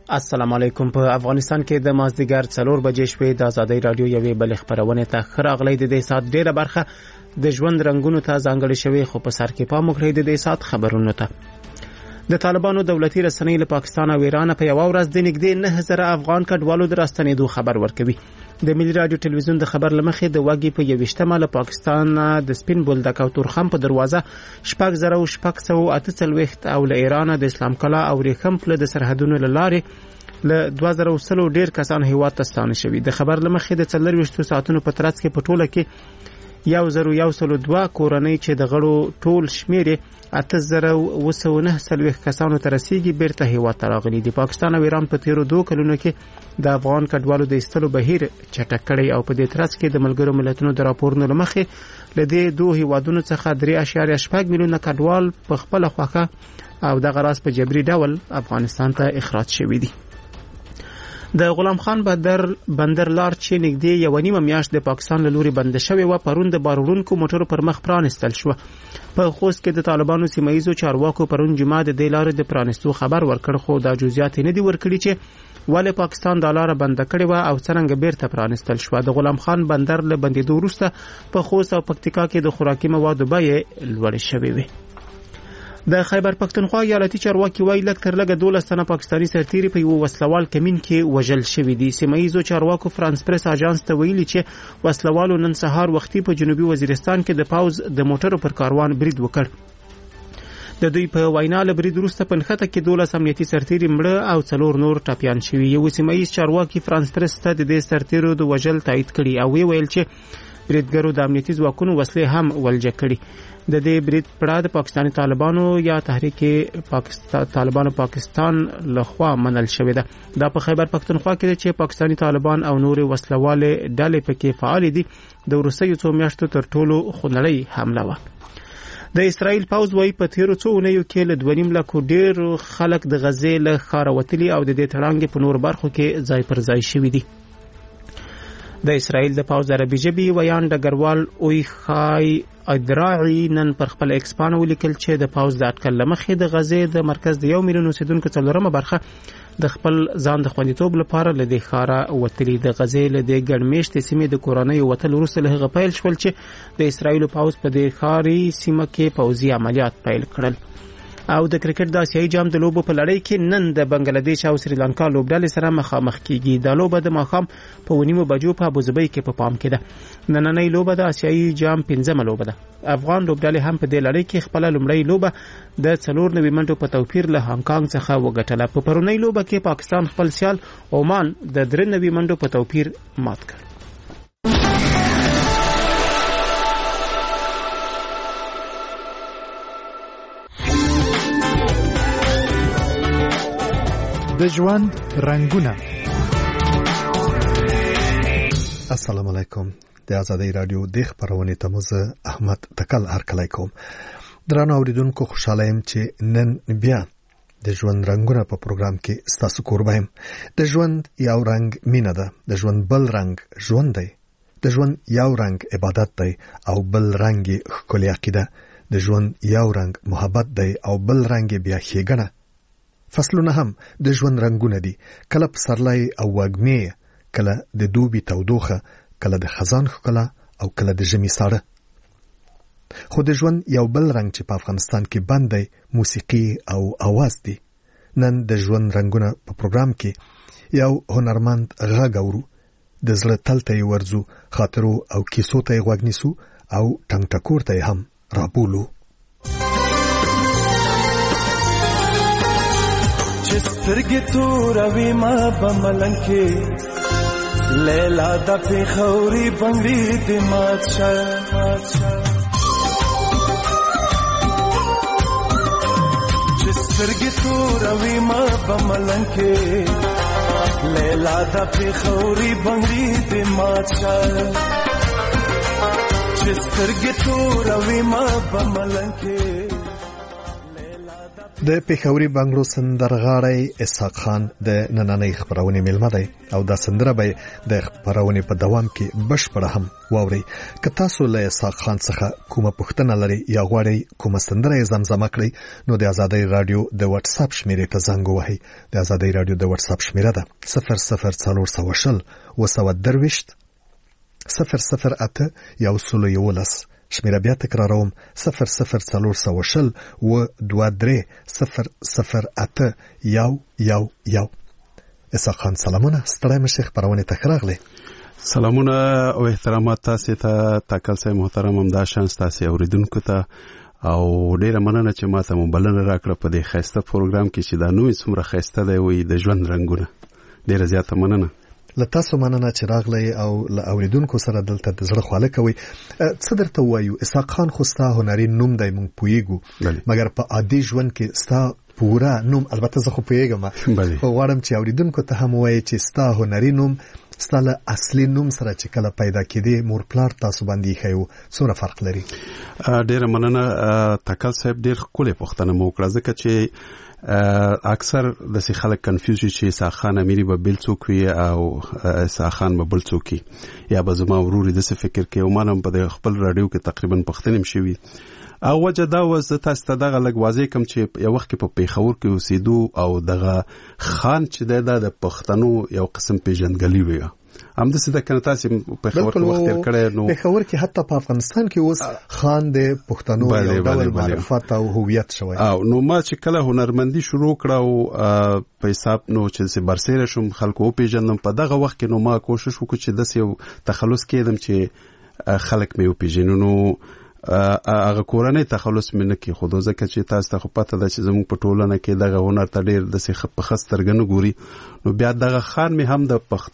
السلام علیکم. په افغانستان کې د مازدیګر 4 بجې شوې د ازادۍ رادیو یوې بل خبرونه ته خراغلی د دې سات ډیره برخه د ژوند رنگونو ته ځانګړې شوې، خو په سر کې پام وکړئ د دې سات خبرونو ته. د طالبانو دولتي رسنۍ له پاکستان او ایران په یو ورځ د نږدې 9000 افغان کډوالو د راستنېدو خبر ورکوي. د ملي رادیو ټلویزیون د خبر لمخې د وګي په 21مه له پاکستان د سپین بولدک او تورخم په دروازه 6648 او له ایران د اسلام کلا او ریخم په د سرحدونو لاره له 2000 ډیر کسان هیواد ته ستانه شوي. د خبر لمخې د 24 ساعتونو په ترڅ کې په ټوله کې 1002 کورنۍ چې د غړو ټول شمیر 8990 کسانو ته رسیدي بیرته هیواد ته راغلي دي. پاکستان او ایران په تیرو 2 کلونو کې د افغان کډوالو د ایستلو بهیر چټک کړی او په دې ترڅ کې د ملګرو ملتونو د راپورونو لمخې له دې 2 هیوادونو څخه 3.8 میلیونه کډوال په خپل خوخه او د غراس په جبري ډول افغانستان ته اخراج شوي دي. د غلام خان بندر لار چې نږدې 1.5 میاشت د پاکستان له لوري بند شوی و پرون د بارونکو موټرو پر مخ پرانستل شو. په خوست کې د طالبانو سیمایزو چارواکو پرون جمعه د دې لارې د پرانستو خبر ورکړ، خو دا جزئیات نه دي ورکړي چې ولې پاکستان د لار بند کړی و او څنګه بیرته پرانستل شو. د غلام خان بندر له بندیدو وروسته په خوست او پکتیکا کې د خوراکي موادو بیې لوړې شوې وي. د خیبر پختونخوا ایالتي چارواکي وایي لږ تر لږه 12 تنه پاکستاني سرتیري په یو وسلوال کمین کې وژل شوي دي. سیمایزو چارواکو فرانس پریس اژانس ته ویلي چې وسلوالو نن سهار وختي په جنوبي وزیرستان کې د پاوز د موټرو پر کاروان برید وکړ. د دوی په وینا له برید وروسته په نښته کې 12 امنیتي سرتیري مړه او 4 نور ټاپیان شوي. یو سیمایز چارواکي فرانس پریس ته د دې سرتیرو د وژل تایید کړي او ویل چې بریدګرو د امنیتي ځواکونو وسلې هم ولجه کړي. د دې برید پړه د پاکستاني طالبانو یا تحریک طالبانو پاکستان لخوا منل شوې ده. دا په خیبر پختونخوا کې چې پاکستاني طالبان او نور وسلواله ډلې پکې فعال دي. د وروستیو 2 میاشتو تر ټولو خونړۍ حمله و. د اسرائیل پوځ وايي په تیرو 2 اونیو کې له 2.5 لک ډیر خلک د غزې له ښاره وتلي او د دې تړانګې په نور برخو کې ځای پر ځای شوي دي. د اسرائیل د پوځ عربي ژبې ویان ډګروال اوی خای ادراعي نن پر خپل ایکسپان ولیکل چې د پوځ د اټکل لمخې د غزې د مرکز د 1 میلیون اوسیدونکو 4مه برخه د خپل ځان د خوندیتوب لپاره له دې ښاره وتلي. د غزې له دې ګڼمېشتې سیمې د کورنۍ وتل وروسته له هغه پیل شول چې د اسرائیل پوځ په دې ښاري سیمه کې پوځي عملیات پیل کړل. او د کرکټ د آسیایي جام د لوبو په لړۍ کې نن د بنگلاديش او سریلانکا لوبډلې سره مخامخ کیږي. د لوبه د ماښام په 9 بجو په ابوظبي کې په پام کې ده. نننۍ لوبه د آسیایي جام 5مه لوبه ده. افغان لوبډلې هم په دې لړۍ کې خپل لومړی لوبه د 94 منټو په توپیر له هانګ کانګ څخه وګټله. په پرونۍ لوبه کې پاکستان خپل سیال عمان د 93 منټو په توپیر مات کړ. د ژوند رنگونه. السلام علیکم. د ازادۍ رادیو د خبرونې تمزه احمد تکل هرکلی کوم. درنو اوریدونکو خوشاله یم چې نن بیا د ژوند رنگونه په پروګرام کې ستاسو کوربه یم. د ژوند یو رنگ مینه ده، د ژوند بل رنگ ژوند دی. د ژوند یو رنگ عبادت دی او بل رنگ ښکلی عقیده. د ژوند یو رنگ محبت دی او بل رنگ بیا ښېګڼه. فصلونه هم د ژوند رنگونه دي، کله پسرلی او وږمې، کله د دوبي تودوخه، کله د خزان ښکلا او کله د ژمي ساړه. خو د ژوند یو بل رنگ چې په افغانستان کې بند دی موسیقي او आवाज دی. نن د ژوند رنگونه په پروګرام کې یو هنرمند غږ اورو، د زړه تل ته ورځو، خاطرو او کیسو ته غوږ نیسو او ټنګ ټکور ته هم رابولو. سترګې توروي ما بملنګ کې لیلا د پیښوري بنګړي د مات شه. چې سترګې توروي ما بملنګ کې لیلا د پیښوري بنګړي د مات شه. چې سترګې توروي ما بملنګ کې د پیښوري بنگلو سندرغاړی اسحاق خان د نننۍ خبرونې ملمه دی او دا سندره به د خبرونې په دوام کې بشپړه هم واوري. که تاسو له اسحاق خان څخه کومه پوښتنه لرئ یا غواړئ کومه سندره زمزمه کړئ نو د آزادۍ رادیو د واتس اپ شمیرې ته زنګ ووهئ. د آزادۍ رادیو د واتس اپ شمیره ده 00420 222 008 111. شمیره بیا تکراروم 00420 222 008 111. اسحاق خان سلامونه، ستړی مشه، خبرونه ته راغلي. سلامونه او احترامات تاسو ته تاکل سي محترم هم دا شانس تاسو اوریدونکو ته او ډیره مننه چې ماته مبلنه راکړه په دې خسته پروګرام کې چې دا نوې څومره خسته دی وي د ژوند رنگونه. ډیره زیاته مننه. له تاسو مننه چې راغلی او له اوریدونکو سره دلته د زړه خواله کوي. څه درته وایو، اسحاق خان خو ستا هنري نوم دی، مونږ پوهیږو، مګر په عادي ژوند کې ستا پورا نوم، البته زه خو پوهیږم، خو غواړم چې اوریدونکو ته هم وایي چې ستا هنري نوم ستا له اصلي نوم سره چې کله پیدا کېدی مور پلار تاسو باندې ښیو، څومره فرق لري؟ ډیره مننه تاکل صاحب، ډیر ښکلې پوښتنه مو وکړه، ځکه چې اکثر داسې خلک کنفیوز چې اسحاق خان امیری به بل څوک وي او اسحاق خان به بل څوک وي، یا به زما ورور داسې فکر کوي. او ما هم په خپل رادیو کې تقریبا پوښتنې شوي او وجه دا و زه تاسو ته دغه لږ واضح کوم چې یو وخت کې په پیښور کې اوسېدو او دغه خان چې د پښتنو یو قسم پیژندګلوي وي. همداسې د کنه تاسو په پیښور کې وخت تیر کړی نو پیښور کې حتی په افغانستان کې اوس خان د پښتنو یو ډول معرفت او هویت شوی. او نو ما چې کله هنرمندي شروع کړه او په حساب نو چې برسېره شوم خلکو پیژندم، په دغه وخت کې نو ما کوشش وکړ چې داسې یو تخلص کېدم چې خلک مې وپیژني. نو هغه کورنۍ تخلص مې نه کې خو ځکه چې تاسو ته خو پته ده چې زموږ په ټولنه کې دغه هنر ته ډېر داسې په ښه سترګه نه ګوري. نو بیا دغه خان مې هم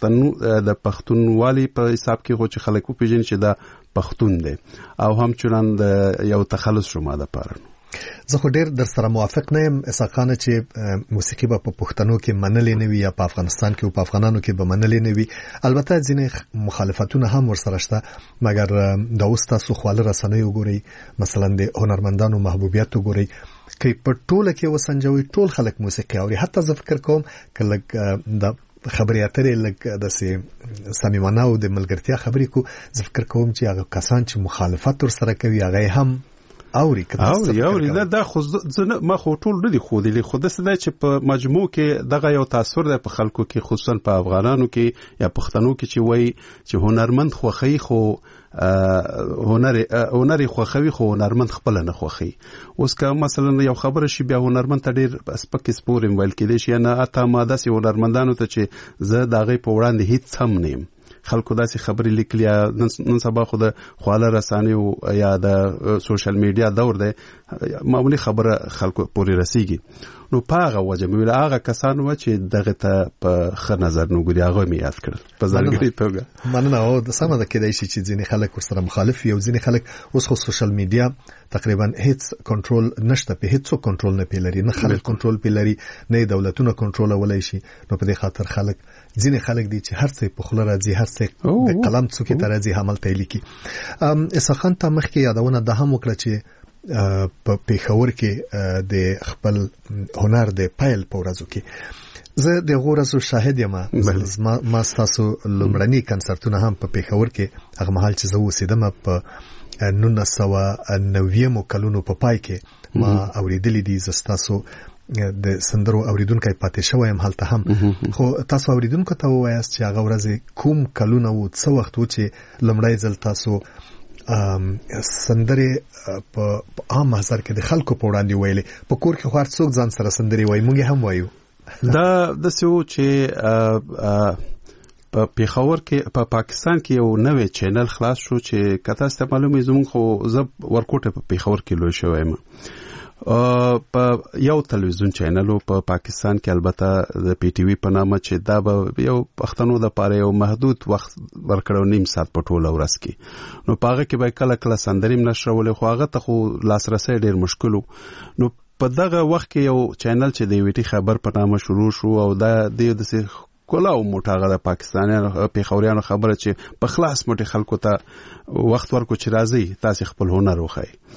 د پښتونوالي په حساب کې خو چې خلک وپیژني چې دا پښتون دی او همچنان د یو تخلص شو ما دپاره. زه خو ډیر در سره موافق نه یم اسحاق خان چې موسیقي به په پښتنو کې منلې نه وي یا په افغانستان کې او په افغانانو کې به منلې نه وي. البته ځینې مخالفتونه هم ورسره شته، مګر دا اوس تاسو خواله رسنۍ وګورئ، مثلا د هنرمندانو محبوبیت وګورئ، که په ټوله کې وسنجوي ټول خلک موسیقي اوري. حتی زه فکر کوم که لږ د خبرې اترې لږ داسې صمیمانه او د ملګرتیا خبرې کو، زه فکر کوم چې هغه کسان چې مخالفت ورسره کوي هغه هم اوري دا خو ما خو ټول نه دي ښودلي، خو داسې دی چې په مجموع کې دغه یو تاثر دی په خلکو کې، خصوصا په افغانانو کې یا پښتنو کې چې وایي چې هنرمند خوښوي خو هنر خوښوي خو هنرمند خپله نه خوښوي. اوس که مثلا یو خبره شي بیا هنرمند ته ډېر سپکې سپورې ویل کېدی شي، نه حتی ما داسې هنرمندانو ته چې زه د هغې په وړاندې هېڅ هم نه یم، خلکو داسې خبرې لیکلي. نن سبا خو د خواله رسانیو یا د سوشل میډیا دور دی، معمولی خبره خلکو پورې رسیږي. نو په هغه وجه مې ویل هغه کسان و چې دغه ته په ښه نظر نه ګوري، هغه مې یاد کړل په ځانګړې توګه. مننه. او د سمه ده کېدای شي چې ځینې خلک ورسره مخالف وي او ځینې خلک اوس خو سوشل میډیا تقریبا هیڅ کنټرول نشته، په هیڅ کنټرول نه پیلري، نه خلک کنټرول پیلري، نه دولتونه کنټرول ولای شي. نو په دې خاطر خلک ځینې خلک دي چې هر څه په خوله راځي، هر څه د قلم څوکې ته راځي همالته لیکي. اسحاق خان ته مخکې یادونه ده هم وکړه چې په پیښور کې د خپل هنر د پیل په ورځو کې زه د غورزو شاهد یم. ما ستاسو لومړني کنسرتونه هم په پیښور کې هغه مهال چې زه اوسېدم په 1990 کلونو په پای کې ما اوریدلې دي. زه ستاسو د سندرو اوریدونکو پاتې شوی یم هلته هم. خو تاسو اوریدونکو ته ووایاست چې هغه ورځ کوم کلونه و، څه وخت و چې لومړی ځل تاسو سندرې په عام محضر کې د خلکو په وړاندې ویلې؟ په کور کې خو هر څوک ځان سره سندرې وایي، موږ هم وایو. دا داسې و چې په پیښور کې په پاکستان کې یو نوې چینل خلاص شو چې که تاسو ته معلومه زموږ خو زه ورکوټه په پیښور کې لوی شوی یم. په یو تلویزیون چینل په پاکستان کې، البته د پی ټی وی په نامه، چې دا به یو پښتنو د پاره یو محدود وخت ورکړو، نیم ساعت په ټوله ورځ کې. نو په هغه کې به کله کله سندرې نشرولې، خو هغه ته خو لاسرسی ډېر مشکل و. نو په دغه وخت کې یو چینل چې د ویټي خبر په نامه شروع شو او دا د کولاو موټاغه د پاکستانیانو پیښوریانو خبره چې په خلاص موټي خلکو ته وخت ورکو چې راځي تاسو خپل هنر وخی.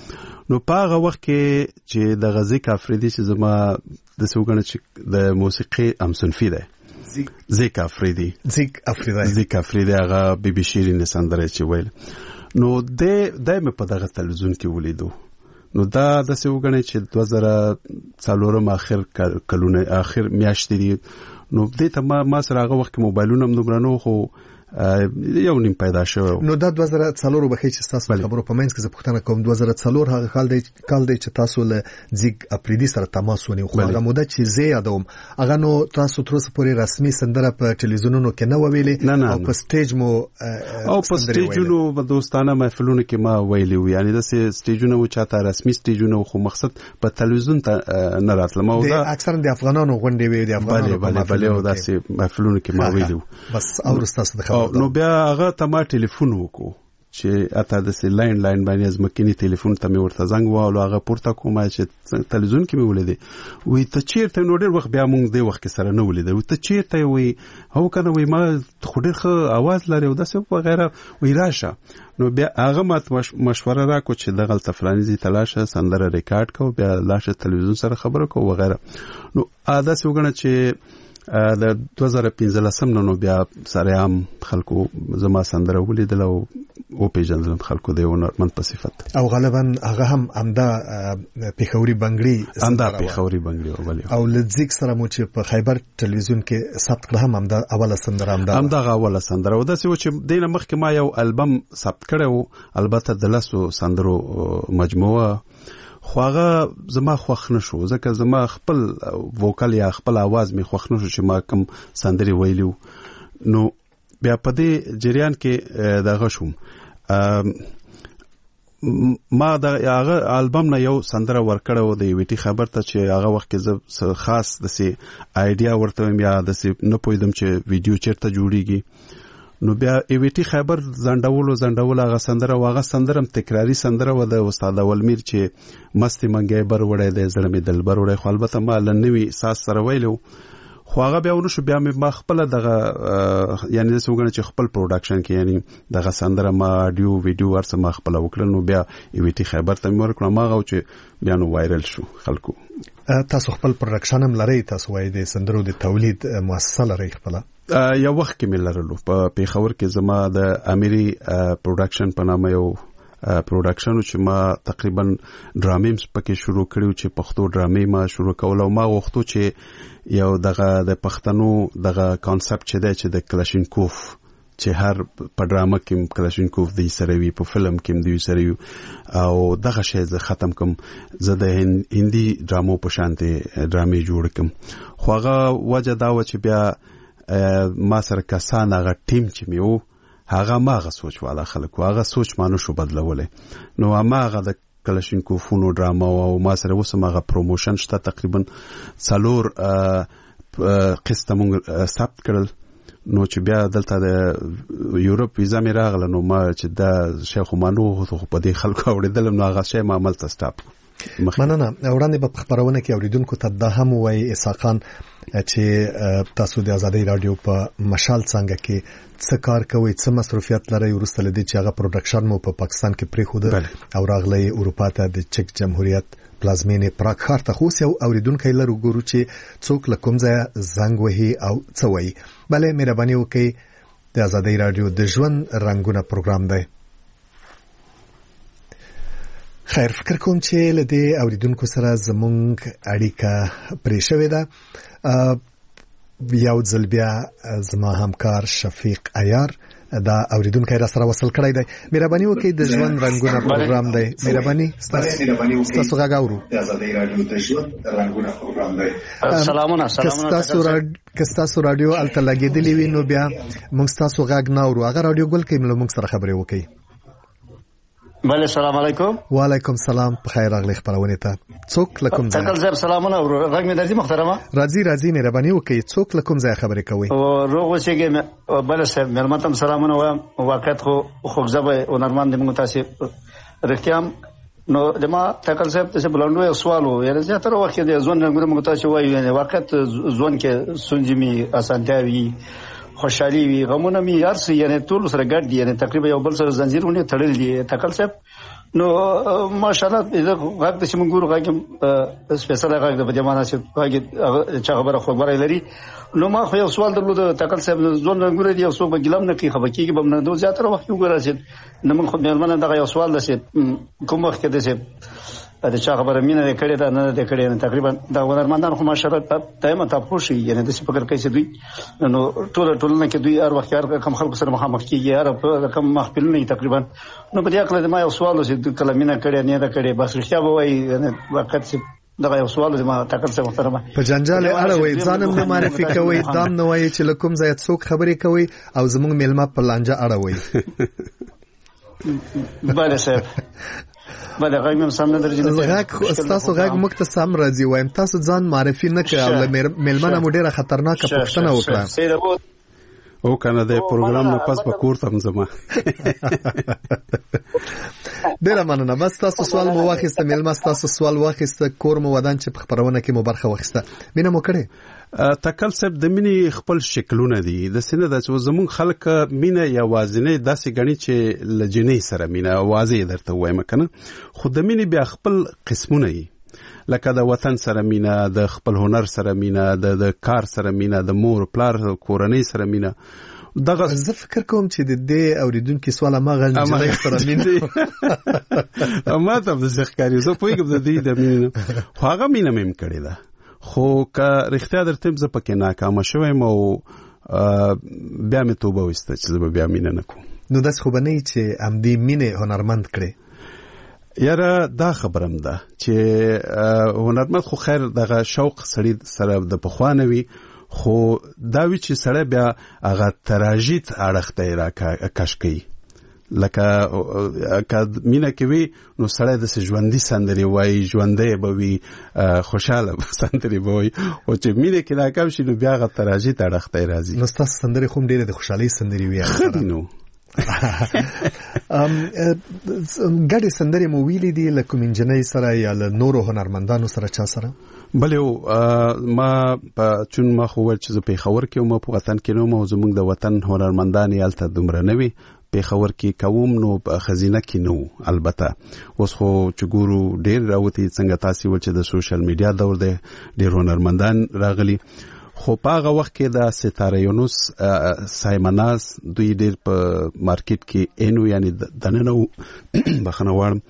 نو په هغه وخت کې چې د غزیک افریدي چې زما د سوګنه چې د موسیقي امصنفي ده زیک افریدي هغه بیبي شیرین سندره چې ویل نو د مې په دغه تلویزیون کې ولیدو نو دا د سوګنه چې 2004 اخر میاشتې دي نو دې ته ما سره هغه وخت موبایلونه هم دومره نو خو یو نیم پیدا شو نو دا 2004 بخې چې تاسو خبرو په منځ کې زه پوښتنه کوم 2004 هغه کال دی چې تاسو له زیګ افریدي سره تماس ونیو خو هغه موده چې زه یادوم هغه نو تاسو تر اوسه پورې رسمي سندره په ټلویزیونونو کې نه ویلې او په سټیج مو او په سټیجونو په دوستانه محفلونو کې ما ویلې وی یعنی د سټیجونو چاته رسمي سټیجونو خو مقصد په ټلویزیون ته نه راتلم او دا اکثرا د افغانانو غونډې وي د افغانانو بله او داسې محفلونو کې ما ویلې بس او تاسو نو بیا هغه ته ما ټلیفون وکړو چې اته د سي لاین باندې ځمکني ټلیفون ته مې ورته زنګ وواهلو هغه پورته کوم چې تلویزیون کې مې ولیدې وی ته چیرته نو ډېر وخت بیا مونږ دې وخت کې سره نه ولیدل ته چیرته وی هو کنه وی ما خو ډېر ښه आवाज لري او داسې وغیره وی راشه نو بیا هغه مات مشوره راکړو چې دغه تفلانیزي تلاشه سندره ریکارډ کو بیا لاشه تلویزیون سره خبرو کو وغیره نو اده سوګنه چې د 2015 نو بیا سره عام خلکو زما سندره ولیدل او پیژندل خلکو د هنرمند په صفت او غالبا هغه هم امدا پیښوري بنگړي او لزیک سره مو چې په خیبر ټلویزیون کې ثبت کړه هم امدا اوله سندره امدا اوله سندره او د څه چې دینه مخکې ما یو البم ثبت کړو البته د لاسو سندرو مجموعه خو هغه زما خوښ نشو ځکه زما خپل ووکل یا خپل आवाज می خوښ نشو چې ما کوم سندري ویلو نو بیا په دې جریان کې دغه شوم ما د هغه البم نه یو سندره ورکړو د ویټي خبر ته چې هغه وخت کې زه خاص دسي آیډیا ورته یا دسي نه پوهیدم چې ویډیو چیرته جوړیږي نو بیا ایویټي خیبر زندول هغه سندره تکراری سندره و د استاد اولمیر چې مستی منګي بر وړې د زړه می دل بر وړې خو البته ما لنوي ساس سره ویلو خو هغه بیا ونشو بیا ما خپل دغه یعنی د سوګنه چې خپل پروډکشن کې یعنی دغه سندره ما اډیو ویډیو ورسره ما خپل وکړل نو بیا ایویټي خیبر ته مور کړم هغه چې بیا نو وایرل شو خلکو تاسو خپل پروډکشن هم لري تاسو وایي د سندرو د تولید مؤسسه لري خپل یو وخت کې مې لرلو په پیښور کې زما د اميري پروډکشن په نامه یو پروډکشن چې ما تقریبا ډرامې پکې شروع کړو چې پښتو ډرامې ما شروع کول او ما وختو چې یو دغه د پښتنو دغه کانسپټ چې د کلاشینکوف چې هر په ډرامه کې کلاشینکوف دی سره وی په فلم کې دی سره وی او دغه شی زه ختم کوم زه د هندي ډرامو په شانته ډرامې جوړ کوم خو هغه وجه دا و چې بیا ما سره کسان هغه ټیم چې میو هغه ماغه سوچ والا خلکو هغه سوچ مانو شو بدلولې نو هغه د کلاشینکوفونو ډراما او ما سره وسمغه پروموشن شته تقریبا 4 قسط مونږ ثبت کړل نو چې بیا دلته د یورپ ویزا مې راغله نو ما چې د شیخ مانو خو په دې خلکو اوریدل نو هغه شی ما عمل ته سټاپ مننه وړاندې په خبرونه کې اوریدونکو ته د هم وای اساقان چې تاسو د آزادۍ رادیو په مشال څنګه کې څه کار کوي څه مصروفیت لري ورسته لدی چې هغه پروډکشن مو په پاکستان کې پریخوده او راغلی اروپا ته د چک جمهوریت پلازمینې پراګ ښار ته خو یو اوریدونکو لرو ګورو چې څوک لکم ځای زنګ وهي او څه وایي بله مهرباني وکړئ د آزادۍ رادیو د ژوند رنگونه پروګرام دی خیر فکر کوم چې لدی اوریدونکو سره زمونږ اړیکه پرې شوې ده یو ځل بیا زما همکار شفیق عیار دا اوریدونکو را سره وصل کړی دی مهرباني وکړئ د ژوند رنگونه پروګرام دی مهرباني تاسو غاورو د آزادۍ رادیو د ژوند رنگونه پروګرام دی سلامونه کستاسو رادیو الته لګیدلی وي نو بیا موږ تاسو غاګ ناورو هغه رادیو ګل کې موږ سره خبرې وکړي بله سلام علیکم وعلیکم سلام په خیر راغلی خبرونه ته څوک لکم ځای تکل زر سلامونه غږ مې درځي محترمه راځي مهرباني وکړئ څوک لکم ځای خبرې کوي او روغ اوسېږي بله صاحب مېلمتم سلامونه وایم واقعیت خو ځبه هنرمند موږ تاسو رښتیام نو دما تکل صاحب ته بلندو یو سوال و یعنی زیاتره وخت د ځوان موږ تاسو وایو یعنی واقعیت ځوان کې سنجمي اسانتیاوي خوشحالي وي غمونه می یارس یعنی ټول سره ګډ دي یعنی تقریبا یو بل سره زنجیرونه تړل دي تکل صاحب نو ماشاءالله دا غږ د چې موږ ګورو غږ سپیشل غږ د جماعت چې غږ چې خبره خبره لري. نو ما خو یو سوال درلود تکل صاحب ځون رنګونه دی او څوک به ګلم نه کوي خبر کیږي به نه دوه زیاتره وخت وګورئ چې نو موږ خو مېرمنه دغه یو سوال ده چې کوم وخت کې ده چې د چا خبره مینه کړې ده نه ده کړې نه تقریبا دا هنرمندان خو ماشاءالله دایمه تاسو شي یعنی د څه فکر کوي چې دوی نو ټولنه کې دوی هر وخت کم خلکو سره مخامخ کیږي هر کم محفل نه تقریبا. نو په دې اړه ما یو سوال چې کله مینه کړې نه ده کړې بس رښتیا به وایي یعنی وخت چې دا یو سوال چې ما تکل څه محترمه په جنجال اړوي ځانم نه معرفي کوي دام نه وایي چې لکم زیات څوک خبرې کوي او زموږ میلمه په لانجه اړوي. بله صاحب بله غږ مې سم نه درځي. غږ تاسو غږ موږ ته سم راځي وایم تاسو ځان معرفي نه کړئ او میلمنه مو ډیره خطرناکه پوښتنه وکړه او کنه د پروګرام نه پس به کور ته مزما ډیره مننه. بس تاسو سوال مو واخیسته میلمه تاسو سوال واخیسته کور مو ودان چې په خبرونه کې مو برخه واخیسته مینه مو کړې. تکل صاحب د مینې خپل شکلونه دي د سینه د زمون خلک مینه یا وازنه داسې غني چې لجنې سره مینه واځي درته وایم کنه خو د مینې بیا خپل قسمونه دي لکه د وطن سره مینه د خپل هنر سره مینه د کار سره مینه د مور پلار کورنۍ سره مینه. دغه زه فکر کوم چې د دې اوریدونکو سوال ما غنځلې سره مینه ما ته د ښکاری زه پوهیږم د دې د مینه خو هغه مینه مې کړې ده خو که رښتیا درته زه پکې ناکام شوم او بیا مې توبه وسته چې زه بیا مینه نکوم. نو داس خو بنئ چې ام دې مینه هنرمند کړي یاره دا خبرم ده چې هنرمند خو خیر دغه شوق سړی سره د پخوانوي خو دا وی چې سړی بیا هغه تراژیت اړخته را کش کوي لکه مینه کوي نو سړی د ژوندۍ سندري وای ژوندۍ به وي خوشاله سندري به وي او چې مینه کې ناکام شي نو بیا هغه تراژیت اړخته راځي. نو تاسو سندري خو ډېره د خوشحالي سندري وي نو ګډې سندرې مو ویلې دي له کوم انجنیر سره یا له نورو هنرمندانو سره چا سره؟ بله ما چون ما خو ول چې په خبر کې ما په وطن کې نو مو زموږ د وطن هنرمندان یالته دومره نه وي په خبر کې کوم نو په خزینه کې نو البته اوس خو چې ګورو ډېر راوتی څنګه تاسو ول چې د سوشل میډیا دور دی ډېر هنرمندان راغلي خو په هغه وخت کې د ستاره یونس سایمناز دوی ډېر په مارکیټ کې انو یعنی دننه بخنه وړم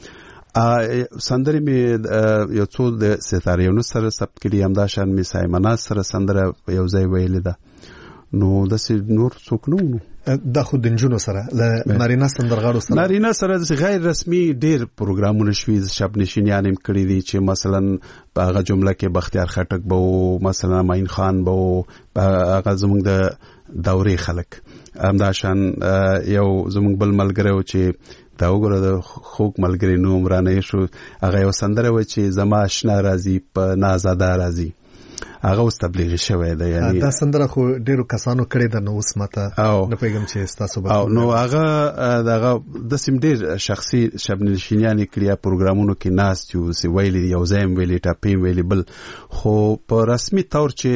سندرې مې یو څو د ستاره یونس سره ثبت کړي هم دا شان مې سایمناز سره سندره یو ځای ویلې ده نو د نور څوک نو دا خو د نجونو سره ل نارینه سندرغاړو سره نارینه سره غیر رسمي ډېر پروګرامونه شوي شب نشینیان هم کړی دي چې مثلا په هغه جمله کې بختیار خټک به مثلا معین خان به هغه زموږ د دورې خلک همدا شان یو زموږ بل ملګری و چې دا وګوره د خوږ ملګری نوم رانه شو هغه یو سندره و چې زما آشنا راځي په نازاده راځي هغه اوس تبلیغ شوی دی یعنی دا سندره خو ډیرو کسانو کړی د نو اوس ماته نه پیغام چې تاسو به نو هغه دغه د سیم ډیر شخصي شبنشینیان کړیا پروګرامونو کې ناس یو سی ویلي یو زایم ویلي ټاپین ویلي بل خو په رسمي تور چې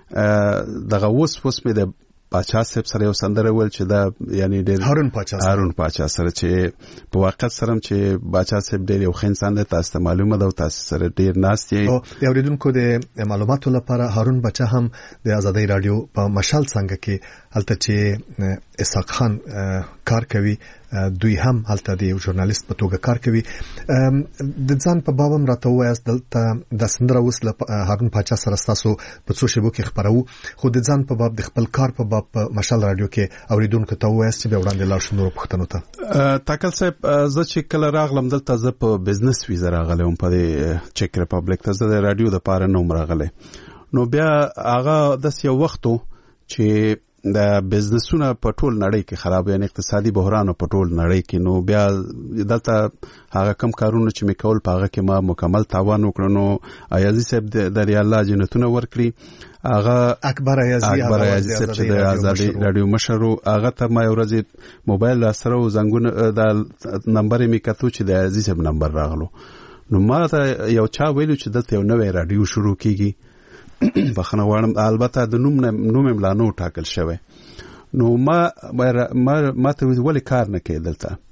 دغه اوس مې د پاچا صاحب سره یو سندره ول چې دا یعنی ډېر هارون پاچا سره چې په واقعیت سره چې پاچا صاحب ډېر یو خین سند تاسو معلومه ده تاسو سره ډېر ناست یې او اوریدونکو د معلوماتو لپاره هارون بچا هم د آزادۍ رادیو په مشال څنګه کې هلته چې اسحاق خان کار کوي دوی هم هلته د ژورنالیست په توګه کار کوي د ځان په بابم راته وایست دلته د سندره اوس له هارون پاچا سره تاسو په سوشل میډیا کې خبرو خو د ځان په باب د خپل کار په باب په مشال رادیو کې اوریدونکو ته وایست چې به وړاندې لا شنو پښتنو ته تاکل صاحب زه چې کله راغلم دلته زه په بزنس ویزا راغلم په چک ریپبلیک ته زه د رادیو د پاره نوم راغله نو بیا هغه د یو وختو چې د بزنسونه په ټول نړۍ کې خراب یعنی اقتصادي بحران په ټول نړۍ کې نو بیا دلته هغه کم کارونه چې میکول په هغه کې ما مکمل تاوان وکړ نو ایازي صاحب د ریاله جنتونه ورکړي هغه اکبر ایازي صاحب چې د آزادۍ رادیو مشر هغه ته ما یو ورځ موبایل سره زنګونه د نمبر می کتو چې د ایازي صاحب نمبر راغلو نو ما ته یو چا ویلو چې دلته یو نوې رادیو شروع کیږي بخنه وړم البته د نوم ملانو ټاکل شوی نو ما ته ولې کار نه کوي دلته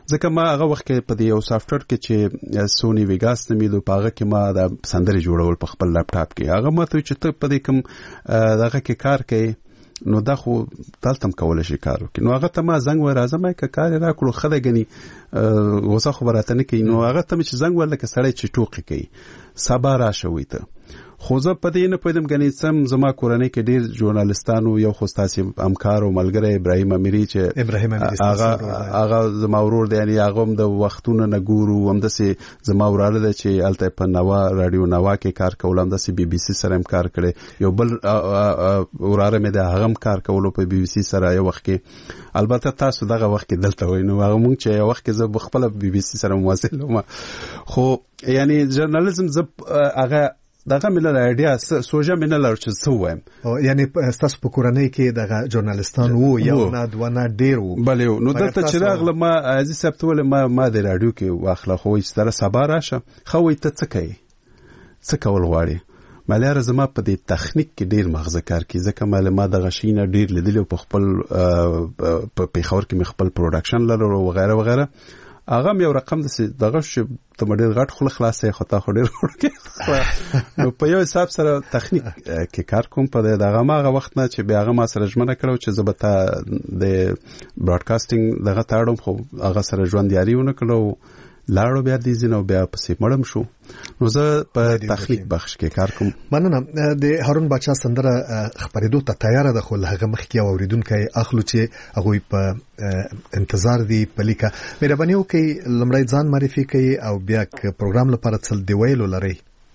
ځکه ما هغه وخت کې په دې یو سافټویر کې چې سونی ویګاس نومیدو په هغه کې ما د سندرې جوړول په خپل لپټاپ کې هغه ماته چې ته په دې کوم دغه کې کار کوي نو دا خو دلته هم کولای شي کار وکړي نو هغه ته ما زنګ ور راځم که کار راکړو خدای غني غوسه خبراته نه کوي نو هغه ته چې زنګ ورلکه سړی چې ټوکی کوي سبا راشوي ته خو زه په دې نه پوهېدم ګنې سم زما کورنۍ کې ډېر ژورنالستانو یو خو ستاسې همکار او ملګری ابراهیم امیري چې هغه زما ورور دی یعنې هغه هم د وختونه نه ګورو همداسې زما وراره دی چې هلته په نوا راډیو نوا کې کار کول همداسې بي بي سي سره هم کار کړی یو بل وراره مې دی هغه هم کار کولو په بي بي سي سره یو وخت کې البته تاسو دغه وخت کې دلته وای نو هغه مونږ چې یو وخت کې زه خپله بي بي سي سره مواصل وم خو یعنی ژورنالیزم زه هغه دغه ملل ایډیا سوجا منل چې څه وایم یعنی تاسو په کورنۍ کې دغه ژورنالیستان وو یو نه دوه نه ډیر وو بله نو دلته چې راغله ما عزیز صاحب ته ول ما د رادیو کې واخله خو چې سره سبا راشه خو ته څه کوي څه کول غواړي مالار زما په دې تخنیک کې ډیر مغزه کار کوي ځکه معلومات د غشینه ډیر لیدل په خپل په پیښور کې خپل پروډکشن لرو و غیره و غیره هغه یو رقم دغه چې ته ډېر غټ خله خلاصې خطا خو ډېر ورکه نو په یو حساب سره تخنیک کې کار کوم په دغه ماغه وخت نه چې بیا هغه ما سره ژمنه کړو چې زبته د براډکاسټینګ دغه تاړم خو هغه سره ژوند یاري ونه کړو لاړو بیا دې زینو بیا پسې مړم شو نو زه په تخنیک بخش کې کار کوم مننه د هارون بچا سندره خبرېدو ته تیار ده خو هغه مخکې اوریدونکو اخلو چې هغه په انتظار دی پلیکا مهرباني وکړئ لمړی ځان معرفي کړئ او بیا پروګرام لپاره څل دی ویلو لري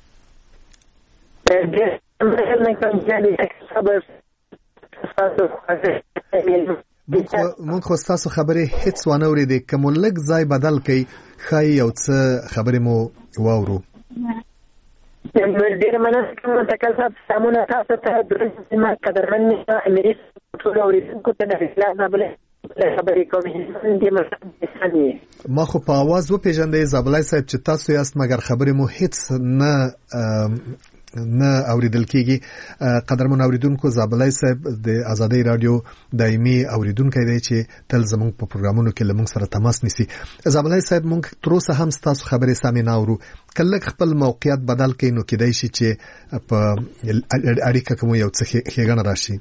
مونږ خو تاسو خبرې هیڅ ونه اورېدې کوم لږ ځای بدل کړئ خای یو څه خبرې مو واورو ډېر مننه کوم تکل صاحب سمونه تاسو ته درنه ما قدرمن امیر ټول اوریدونکو ته نه زابلې خبرې کوم ما خو په आवाज و پیژندې زابلای صاحب چې تاسو یاست مګر خبرې مو هیڅ نه اوریدل کیږي قدرمن اوریدونکو زابلای صاحب د آزادۍ رادیو دایمي اوریدونکو دی چې تل زموږ په پروګرامونو کې لمونږ سره تماس نیسي زابلای صاحب مونږ تر اوسه هم تاسو خبرې سامي نه اورو کله خپل موقعیت بدل کړي نو کېدای شي چې په اړیکه کوم یو څه ښېګڼه راشي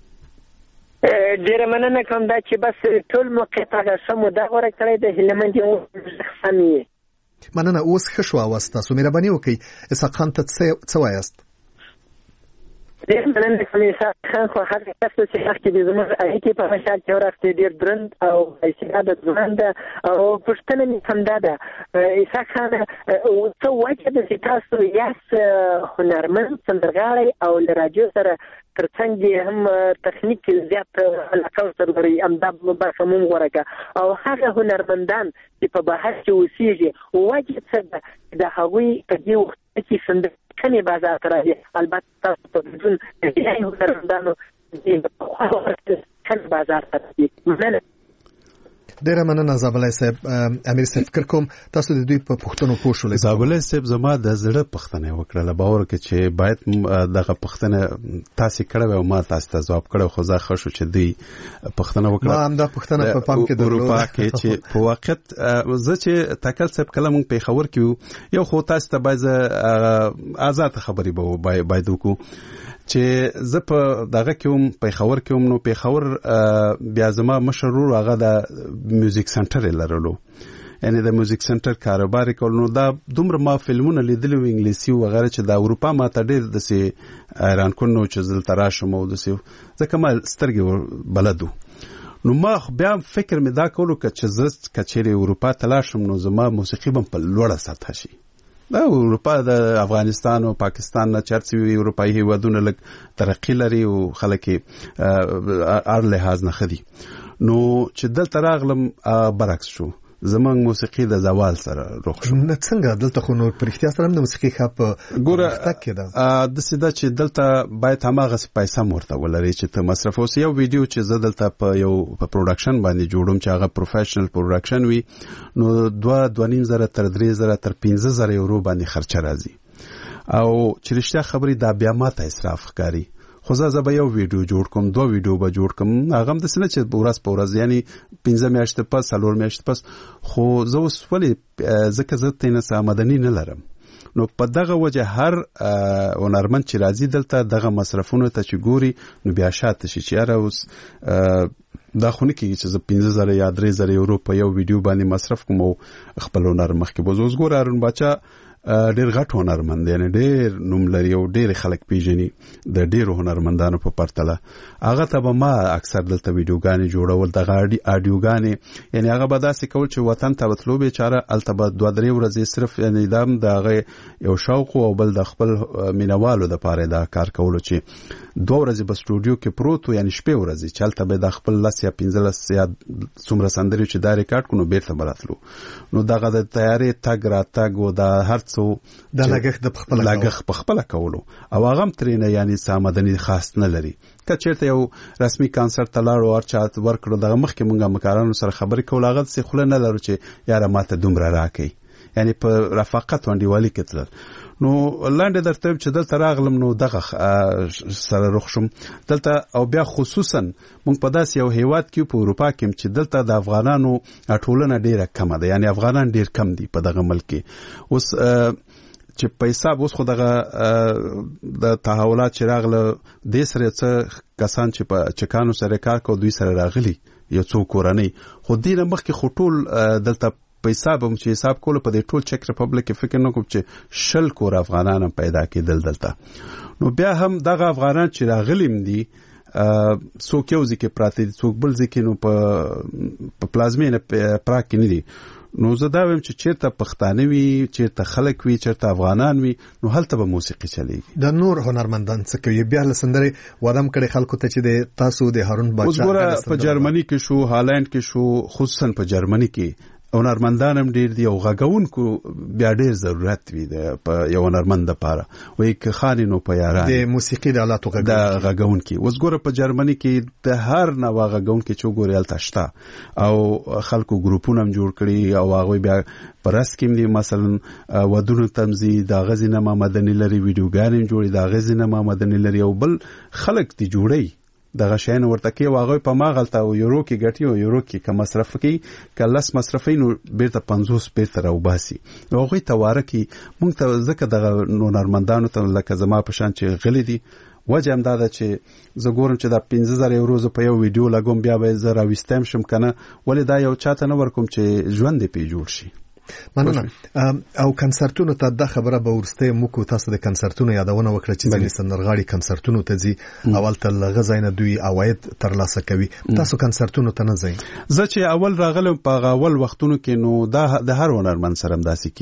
ډېر مننه کوم دا چې بس ټول موقعیت هغه سمو دا غوړه کړی د هلمند یو سمي مننه اوس ښه شو اواز تاسو مهرباني وکړئ اسحاق خان ته څه وایاست ډېر مننه کوم اسحاق خان خو هغه تاسو چې مخکې د زموږ اړیکې په مشال کې ورغتې ډېر درند او استعداد ځوان ده او پوښتنه مې همدا ده اسحاق خان څه وجه ده چې تاسو یاست هنرمند سندرغاړی او له راډیو سره ترڅنګ هم تخنیک زیات علاقه ورلري امدا برخه مونږ ورکه او هغه هنرمندان چې په بهر کې اوسېږي وجه څه ده د هغوی په دې وخت کې سندرې بازار ته راځي البته تاسو په بدون هنرمندانو کله بازار ته راځي مننه ډېر مننه زابلای صاحب امیر صاحب فکر کوم تاسو د دوی په پښتنو پوښولې زابلای صاحب زما د زړه پښتنه وکړه باور کې چې باید دغه پښتنه تاسو کړو او ما تاسو ته جواب کړو خو زه خوشو چې دوی پښتنه وکړه ما هم دا پښتنه په پام کې د اروپا کې چې په واقعیت زه چې تکل صاحب کلم په خبر کې یو خو تاسو ته باید آزاد خبري باید وکړو چې زه په دغه کوم په خبر کوم نو په خبر بیا زما مشرور هغه د میوزیک سنټر لرلو یعنی د میوزیک سنټر کاروبار کول نو دا دومره ما فلمونه لیدل و انګلیسي او غیره چې د اروپا ما ته ډېر د سي ایران کو نو چې زل تراشم او د سي ځکه ما سترګې بلدو نو ما بیا فکر مې دا کولو چې زه کچېره اروپا تلاشم نو زما موسیقي بم په لوړه سطح شي دا اروپا د افغانستان او پاکستان نه چرڅ وی اروپایي هیوادونه لږ ترقی لري او خلک ار لحاظ نه خدي نو چې دلته راغلم برعکس شو زمونږ موسیقي د زوال سره روخ شو نه څنګه دلته خو نو پرختیا سره د موسیقي خپ ګوره د سیده چې دلته باید هماغه پیسې مرته ولري چې ته مصرف اوس یو ویډیو چې زه دلته په یو په پروډکشن باندې جوړوم چې هغه پروفیشنل پروډکشن وي نو 2.5 تر 3 تر 15 یورو باندې خرچه راځي او چې رښتیا خبري دا بیا ماته اسراف ښکاري خو زه به یو ویډیو جوړ کوم 2 ویډیو به جوړ کوم هغه هم د سنه چې ورځ په ورځ یعنی 15 میاشتې پس 4 میاشتې پس خو زه اوس ولې ځکه زه تینه آمدنی نه لرم نو په دغه وجه هر هنرمند چې راځي دلته دغه مصرفونو ته چې ګوري نو بیا شاته شي چې یاره اوس دا خو نه کېږي چې زه 15,000 یا 3,000 یورو په یو ویډیو باندې مصرف کوم او خپل هنر مخکې بوز اوس ګوره هارون باچا ډېر غټ هنرمند یعنی ډېر نوم لري او ډېر خلک پیژني د ډېرو هنرمندانو په پرتله هغه ته به ما اکثر دلته ویډیوګانې جوړول دغه اډیوګانې یعنی هغه به داسې کول چې وطن ته به تلو بیچاره هلته به 2-3 ورځې صرف یعنی دا هم د هغه یو شوق او بل د خپل مینوالو دپاره دا کار کولو چې 2 ورځې به سټوډیو کې پروت و یعنی شپې ورځې چې هلته به د خپل 10 یا 15 یا څومره سندرې چې دا ریکارډ کړو بیرته به راتلو نو دغه د تیارې تګ راتګ او د هر څه د لګښت په خپله کولو او هغه هم ترېنه یعنی آمدني خاص نه لري که چېرته یو رسمي کانسرت ته لاړو هر چا ورکړو دغه مخکې مونږ همکارانو سره خبرې کول هغه داسې خوله نه لرو چې یاره ماته دومره راکوي یعنی په رفاقت او انډیوالي کې تلل نو لاندې درته وایم چې دلته راغلم نو دغه سره رخ شم دلته او بیا خصوصا مونږ په داسې یو هیواد کې په اروپا کې چې دلته د افغانانو ټولنه ډیره کمه ده یعنی افغانان ډیر کم دي په دغه ملک کې اوس چې په حساب اوس خو دغه د تحولات چې راغله دې سره څه کسان چې په چکانو سره کار کوي دوی سره راغلي یو څو کورنۍ خو دې نه مخکې خو ټول دلته په حساب هم چې حساب کولو په دې ټول چک ریپبلیک کې فکر نه کوم چې 10 کور افغانان هم پیدا کېدل دلته نو بیا هم دغه افغانان چې راغلیم دي څوک یو ځکه پراته دي څوک بل ځکه نو په پلازمینه پراګ کې نه دي نو زه دا وایم چې چیرته پښتانه وي چیرته خلک وي چیرته افغانان وي نو هلته به موسیقي چلیږي د نور هنرمندان څه کوي بیا له سندرې ودم کړي خلکو ته چې د تاسو د هارون باچا وګوره په جرمني کې شو هالند کې شو خصوصا په جرمني کې هنرمندان هم ډیر دي او غږونکو بیا ډیر ضرورت وي د یو هنرمند لپاره وایي که خاني نو په یاران د موسیقي د آلاتو غږونکي اوس ګوره په جرمني کې د هر نوع غږونکي چې ګوري هلته شته او خلکو ګروپونه هم جوړ کړي او هغوی بیا په رس کې دي مثلا ودونو تمزي د غزي نه مدني لري ویډیوګانې جوړي د غزي نه مدني لري او بل خلک دي جوړي دغه شین ورته کې واغوي په ماغلته او یورو کې ګټي او یورو کې که مصرف کې که لس مصرفي نو بیرته 50 بیرته راوباسي نو هغوی ته واره کې مونږ ته ځکه دغه هنرمندانو ته لکه زما په شان چې غلي دي وجه هم دا ده چې زه ګورم چې دا 15,000 یورو زه په یو ویډیو لګوم بیا به زه راویستم شم که نه ولې دا یو چاته نه ورکوم چې ژوند یې پې جوړ شي مننه او کنسرتونو ته د خبره به ورسته موږ تاسو د کنسرتونو یادونه وکړه چې ځینې سندرغاړي کنسرتونو ته ځي اول ته لغزاینه دوی عواید ترلاسه کوي تاسو کنسرتونو ته نه ځئ زه چې اول راغلم په اول وختونو کې نو دا د هر هنرمند سره داسې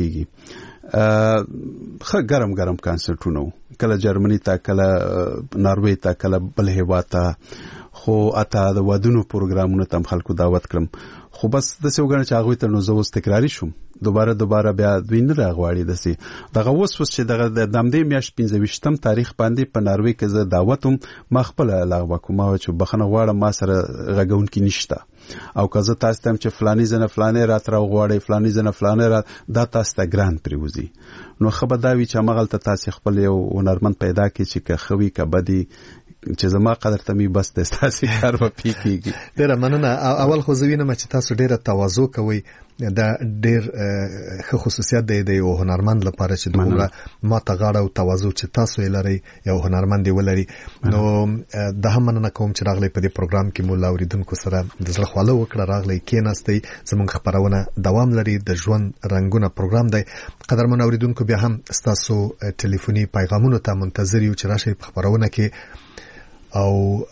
کیږي خه ګرم کنسرتونو کله جرمني ته کله ناروې ته کله بل هیواد ته خو اته د ودونو پروګرامونو ته خلکو دعوت کړم خو بس د څه وګڼه چې هغه ته نو زه اوس تکراری شوم دوباره بیا دوی نه راغواړي دسي دغه اوس چې دغه د دمدې میاشت 15 تاریخ باندې په ناروې کې زه دعوتم ما خپل لغوه کوم چې بخنه غواړم ما سره غږونکي نشته او که زه تاسو ته چې فلاني زنه فلانه رات راغواړي فلاني زنه فلانه رات دا تاسو ته ګران پریوزي نو خبر دا وی چې مغلته تاسو خپل یو هنرمند پیدا کړئ چې که خوي که بدی چې زما قدر ته می بس د تاسو کار و پیکيږي ډیره مننه اول خو زوینه چې تاسو ډیره تواضع کوئ دا ډیر ښه خصوصیت دی د یو هنرمند لپاره چې دومره ما ته غاړه او تواضع چې تاسو یې لرئ یو هنرمند ولري نو د هم مننه کوم چې راغلی په دې پروګرام کې مو لاوریدونکو سره د زړه خواله وکړه راغلی کېناستئ زموږ خبرونه دوام لري د ژوند رنگونه پروګرام دی قدرمن اوریدونکو بیا هم تاسو ټلیفوني پیغامونو ته منتظر یو چې راشئ په خبرونه کې او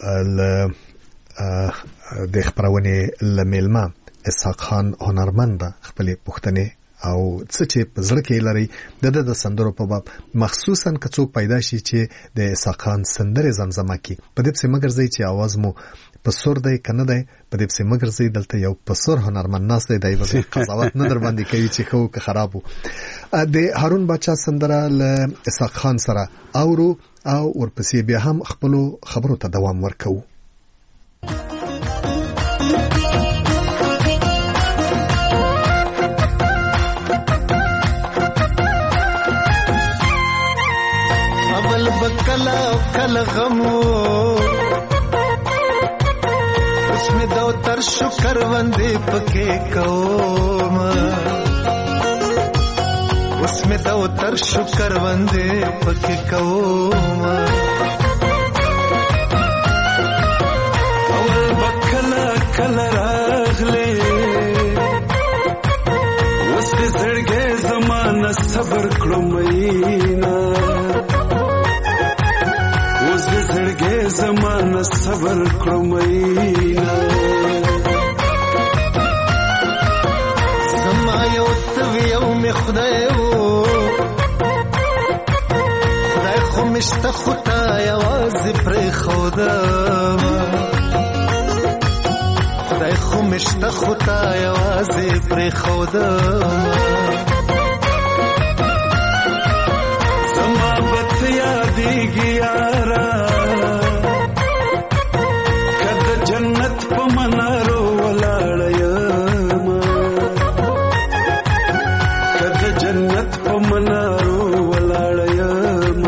د خبرونه لملما اسحاق خان هنرمند خپل پښتنې او څه چې په زړه کې لري د سندرو په باب مخصوصا که څوک پیدا شي چې د اسحاق خان سندره زمزمه کوي په دې څه مگر زی چې आवाज مو په سور دی کنه دی په دې څه مگر زی دلته یو په سور هنرمند ناس دی دایو قضاوت نه در باندې کوي چې خو که خراب وو د هارون باچا سندره ل اسحاق خان سره اورو او ورپسې بیا هم خپل خبرو ته دوام ورکو کلا کلا غمو اس میں دو تر شکر وندے پکے کوم اس میں دو تر شکر وندے پکے کوم اول بکلا کلا راغلے اس دے زړګې زمانہ صبر کړو مینا اس دے زړګې زمانہ صبر کړو مینا زما یو تویو می خدای خو مشته خدای आवाज پر خدا خدای خو مشته خدای आवाज پر خدا زما بت یادېږي یارا کله جنت په منارو ولاړ یم کله جنت په منارو ولاړ یم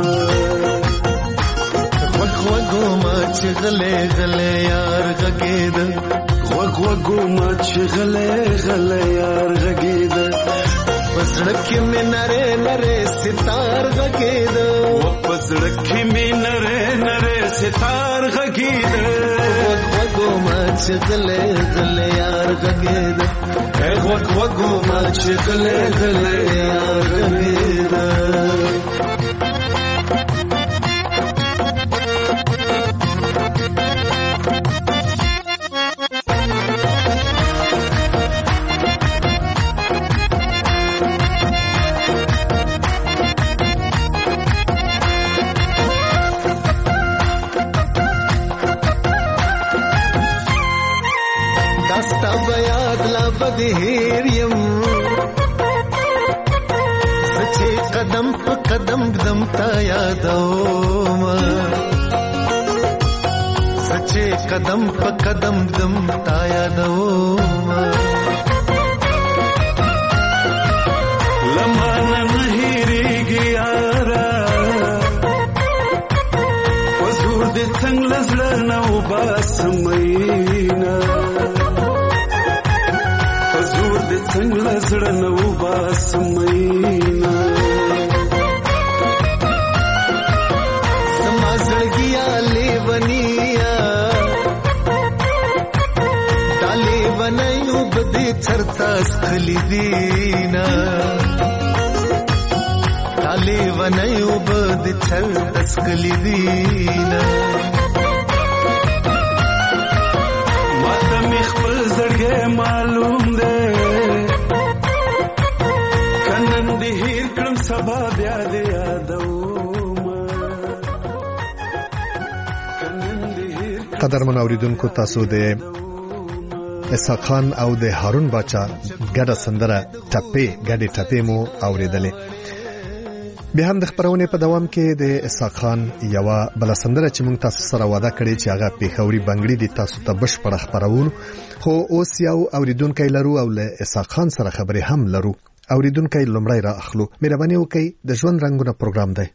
وګو ما چې غلې غلې یار غګید وګو ما چې غلې غلې یار غګید پسړکې مې نره نره ستار غګید پسړکې مې نره نره ستار غګید وګو ما چې غلې غلې یار غګید وګو ما چې غلې غلې یار غګید هیر یم سچې قدم په قدم دم تا یادوم سچې قدم په قدم دم تا یادوم لمانه هیریږي یارا حضور دې څنګه زړه نو باسمینا حضور دې څنګه زړه نو باسمینا سما زړګیا لیونیا دالې ونایو بده چرتا سخلی دینا دالې ونایو بده چرتا سخلی دینا ماته می خپل زړګې معلوم ده کنن دې هیر کړم سبا بیا دې یادوم قدرمن اوریدونکو تاسو د اسحاق خان او د هارون باچا ګډه سندره ګډه ټپې مو اوریدلې. به هم د خبرونه په دوام کې د اسحاق خان یو بل سندره چې موږ تاسو سره وعده کړې چې هغه پیښوري بنگړي د تاسو ته بشپړ خبرونه خو اوس یو اوریدونکو لرو او له اسحاق خان سره خبرې هم لرو. اوریدونکو لمړی را اخلو. مهرباني وکړئ د ژوند رنگونه پروګرام دی.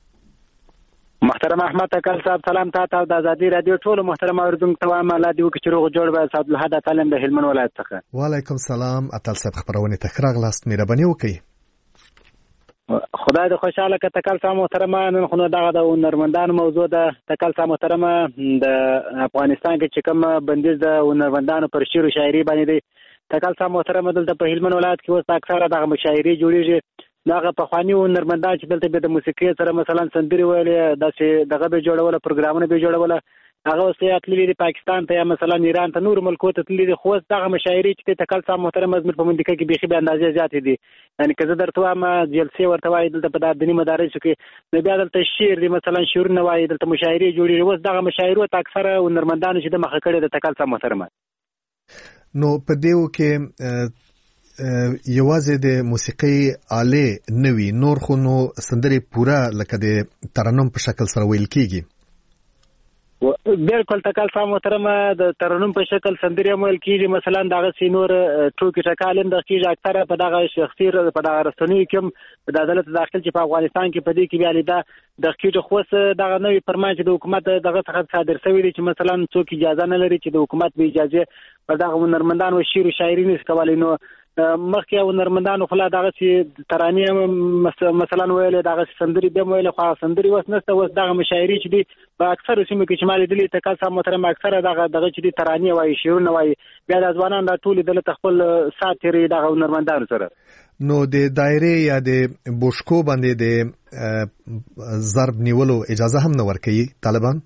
محترم احمد تکل صاحب سلام تاسو ته د ازادي رادیو ټول محترم اوریدونکو ته وایم الله دې وکړي چې روغ جوړ به صاحب له حدا تعلم د هلمند ولایت څخه. وعلیکم السلام اتل صاحب خبرونه تخراغ لاست. مهرباني وکړئ. خدای دې خوشاله کړه تکل صاحب محترم. نن خو دغه د هنرمندانو موضوع ده. تکل صاحب محترم د افغانستان کې چې کوم بندیز د هنرمندانو پر شعر او شاعري باندې دی. تکل صاحب محترم دلته په هلمند ولایت کې اوس اکثره دغه مشاعري جوړیږي. دغه په خواني هنرمندان چې دلته به د موسیقي سره مثلا سندري ویلې داسې دغه به جوړول پروګرامونه به جوړول هغه اوس یې تللي دي پاکستان ته یا مثلا ایران ته نور ملکو ته تللي دي. خو دغه مشاعري چې تکل صاحب محترم زموږ په منطقه کې بيخي به اندازې زیاتې دي. یعنی که زه درته وایم جلسې ورته وایي دلته په دیني مدارسو کې نو بیا دلته شعر دي مثلا شعرونه وایي دلته مشاعري جوړېږي. اوس دغه مشاعرو ته اکثره هنرمندانو چې د مخه کړي د تکل صاحب محترم نو په دیو کې یوازې د موسیقي آله نوي نور خو نو سندري پورا لکه د ترنم په شکل سره ویل کیږي. بالکل تکل صاحب محترمه د ترنم په شکل سندري عمل کیږي مثلا دغه سینور ټوکی ټکالم د کیږي اکثره په دغه شخصي په دغه رسنۍ کې د عدالت داخل چې په افغانستان کې په دې کې بیا لیدا د کیږي خو دغه نوې فرمان چې د حکومت دغه څخه صادر شوی دی چې مثلا څوک اجازه نه لري چې د حکومت به اجازه په دغه هنرمندانو شعر او شاعري نشکوالي نو مخکې هنرمندانو خلا دغه چې ترانې مثلا ویل دغه سندري به ویل خو سندري وس نسته وس دغه مشاعري چې دی په اکثر سیمو کې شمالي دلی تکل صاحب محترم اکثر دغه چې دی ترانې وایي شعرونه وایي بیا د ځوانان د ټول د خپل ساتري دغه هنرمندانو سره نو د دایره یا د بوشکو باندې د ضرب نیولو اجازه هم نه ورکوي طالبان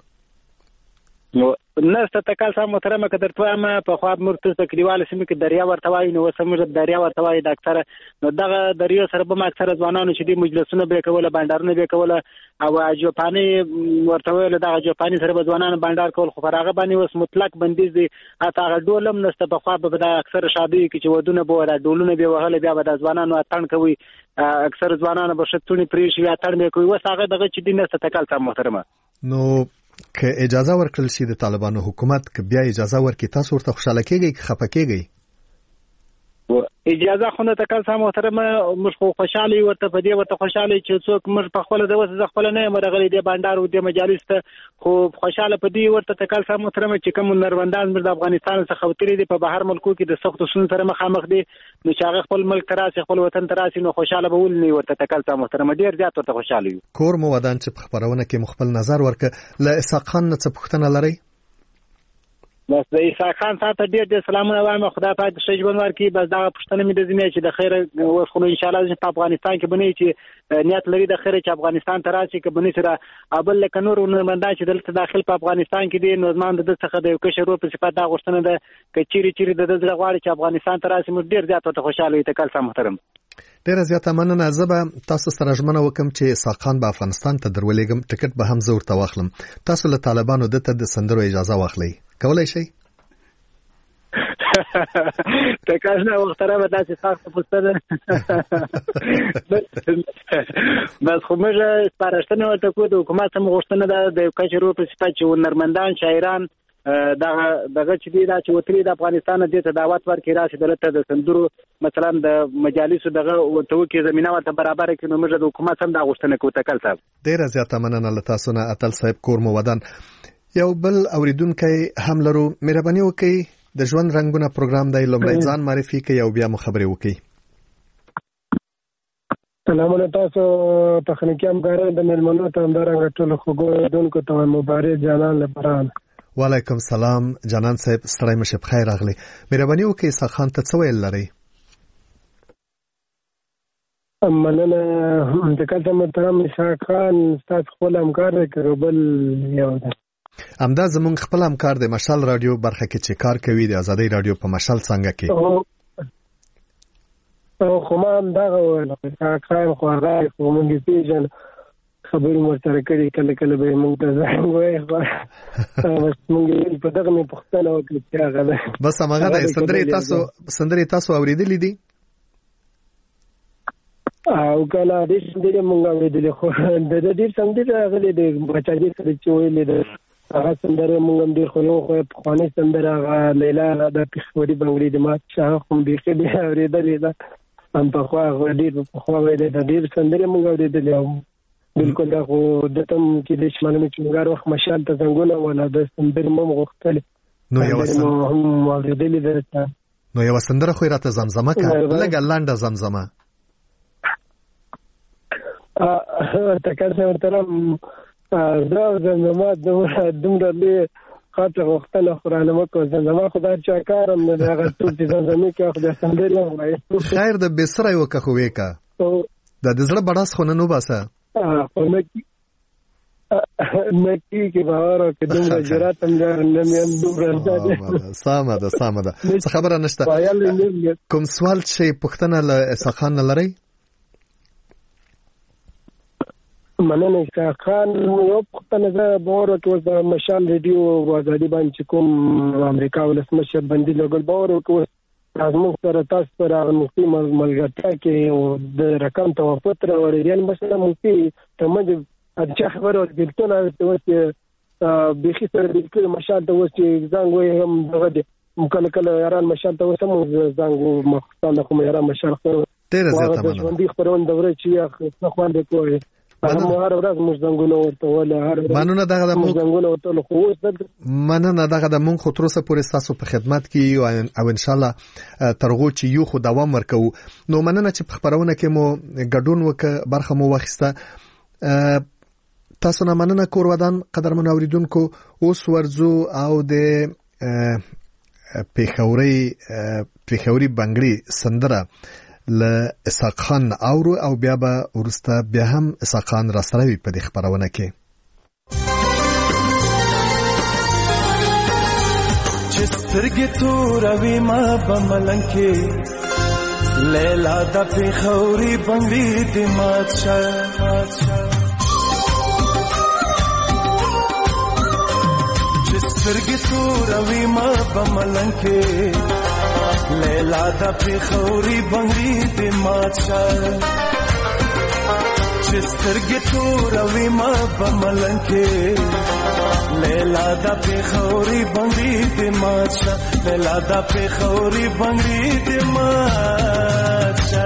نسته تکل صاحب محترمه که درته ما په خو مرتضی تکلیواله سیمه کې دریا ورتوای نو سمجه دریا ورتوای د اکثر نو دغه دریا سره به اکثر ځوانانو چې د مجلسونو به کوله بانډارونه به کوله او اجوپانی ورتوای دغه اجوپانی سره به ځوانانو بانډار کول خو فرغه باندې وس مطلق بندیز دي اته ډولم نسته په خو به د اکثر شادي کې چې ودونه به ولا ډولونه به وهله بیا به د ځوانانو اتن کوي اکثر ځوانانو به شتونی پریشي اتن به کوي وس هغه دغه چې د نسته تکل صاحب محترمه نو که اجازه ورکړل شي د طالبانو حکومت که بیا اجازه ورکړي تاسو ورته خوشاله کیږئ که خفه کیږئ اجازه خو نه تکل صاحب محترمه موږ خو خوشاله ورته په دې ورته خوشاله چې څوک موږ په خپل د خپل نه مرغلي د بانډار او د مجالس ته خو خوشاله په دې ورته تکل صاحب محترمه چې کوم نروندان د افغانستان څخه وتري دي په بهر ملکو کې د سخت سن سره مخامخ دي نو چې هغه خپل ملک تراسي خپل وطن تراسي نو خوشاله به ولني ورته تکل صاحب محترمه ډیر زیات ورته خوشاله یو کور مو ودان چې په خبرونه کې مخبل نظر ورکړه ل اسحاق خان نه څه پوښتنه لري بس د اسحاق خان ته ډیر سلامونه وایم خدای پاک د شجبن ورکی بس دا پښتنه مې د زمینه چې د خیر اوس خو ان شاء الله په افغانستان کې بنئ چې نیت لري د خیر چې افغانستان ته راشي کې بنئ سره ابل لکه نور نمائندان چې دلته داخل په افغانستان کې دي نوزمان د څخه د یو کشرو په صفات دا غوښتنه ده چې چیرې د دغه غواړي چې افغانستان ته راشي موږ ډیر زیات ته خوشاله یو تکل سم محترم ډیر زیات مننه زبا تاسو سره ژمنه وکم چې اسحاق خان په افغانستان ته درولېګم ټیکټ به هم زور ته واخلم تاسو له طالبانو د سندرو اجازه واخلئ کولای شئ تکاشنا محترمه تاسو تاسو پوښتنه بس خو موږ سپارښتنه ورته کوو د حکومت هم غوښتنه ده د کچرو په صفت چې هنرمندان شاعران دغه چې دی دا چې وتري د افغانستان د دعوت ورکړي راشي دلته د سندرو مثلا د مجالسو دغه توکي زمينه ورته برابر کړي نو موږ د حکومت هم دا غوښتنه کوو تکل صاحب ډیر زیاته مننه له تاسو نه اتل صاحب کور مو ودان یو بل اوریدونکو هم لرو مهرباني وکړئ د ژوند رنگونه پروګرام دی لومړی ځان معرفي کوي او بیا مو خبرې وکړي سلامونه تاسو تخنیکی همکاران د ملمنو ته همدارنګه ټول خوګوونکو ته مبارک جانان لپاره وعلیکم سلام جانان صاحب ستړی مشه بخیر راغلی مهرباني وکړئ اسحاق خان ته څه ویل لرئ مننه تکل صاحب محترم اسحاق خان تاسو خپل همکار دی بل یو ده همدا زمونږ خپل همکار د مشال رادیو برخه کې چې کار کوي د آزادۍ رادیو په مشال څنګه کې خو ما هم دا ویل خان خو راځي خو موږ پیژن خبرې مرسته کړې کله کله به موږ ته ځان وایي بس موږ په دغه مې پوښتنه وکړه چې هغه بس هغه سندرې تاسو اوریدلې دي او کله دې سندرې موږ اوریدلې خو د دې سندرې هغه د بچاګي سره چې ویلې ده هغه سندره موږ هم ډېر خو په خواني سندره هغه لیلا د پښوري بنگړي د ما شاه هم دې دې اوریدلې ده هم په خو ډېر په خو د دې سندره موږ اوریدلې بالکل دا خو د تم چې د شمال می چنګار وخت مشال ته څنګه ولا د سندره مو غوښتل نو یو هم اوریدلې ده نو یو سندره خو راته زمزمه کا لګ لانډه زمزمه تکل څه ورته دا زمزمه دومره له خاطر وختله قرآن مکو زمزمه خدای چا کارم نه هغه ټول چې زمزمه کې خدای سندري وایي خیر د بسره یو که خو وېکا د زړه بڑاس خو نه نو باسه نکی کې باور او کې دومره جرأت هم نه مې دومره سامه ده څه خبره نشته کوم سوال چې پښتنه له اسحاق خان لري مننه اسحاق خان یو پښتنه زه باور کې د مشال ریډیو آزادي باندې کوم امریکا ولسمشر باندې لګل باور کې ازمن سره تاسو سره مفتي ملګرتیا کې او د رقم توافق راوړي یعنی مثلا مفتي تمج اچھا خبره دلته ته بيخي سره د کله مشال ته وس چې زنګ وي هم دغه دي کله یاران مشال ته وسم زنګ مخصوصا کوم یاران مشال ډېر زیاته مننه ژوندۍ خبرونه دوره چې خو باندې کوی هر ورځ موږ زنګونه ورته ولا هر مننه دغه د موږ زنګونه ورته خو مننه دغه د موږ خو تر اوسه پورې تاسو په خدمت کې او ان شاء الله ترغو چې یو خو دوام ورکو نو مننه چې په خبرونه کې مو ګډون وک برخه مو واخیسته تاسو نه مننه کور ودان قدرمن اوریدونکو اوس ورزو او د پیښوري بنگړي سندره ل اسحاق خان اورو او بیا به ورسته بیا هم اسحاق خان را سره وي په دې خبرونه کې چې سترګې توروي ما په ملنګ کې لیلا د پیښوري بنگړي د مات شه سترګې توروي ما په ملنګ کې لیلا د پیښوري بنگړي د مات شه چې سترګې توروي ما په ملنګ کې لیلا د پیښوري بنگړي د مات شه لیلا د پیښوري بنگړي د مات شه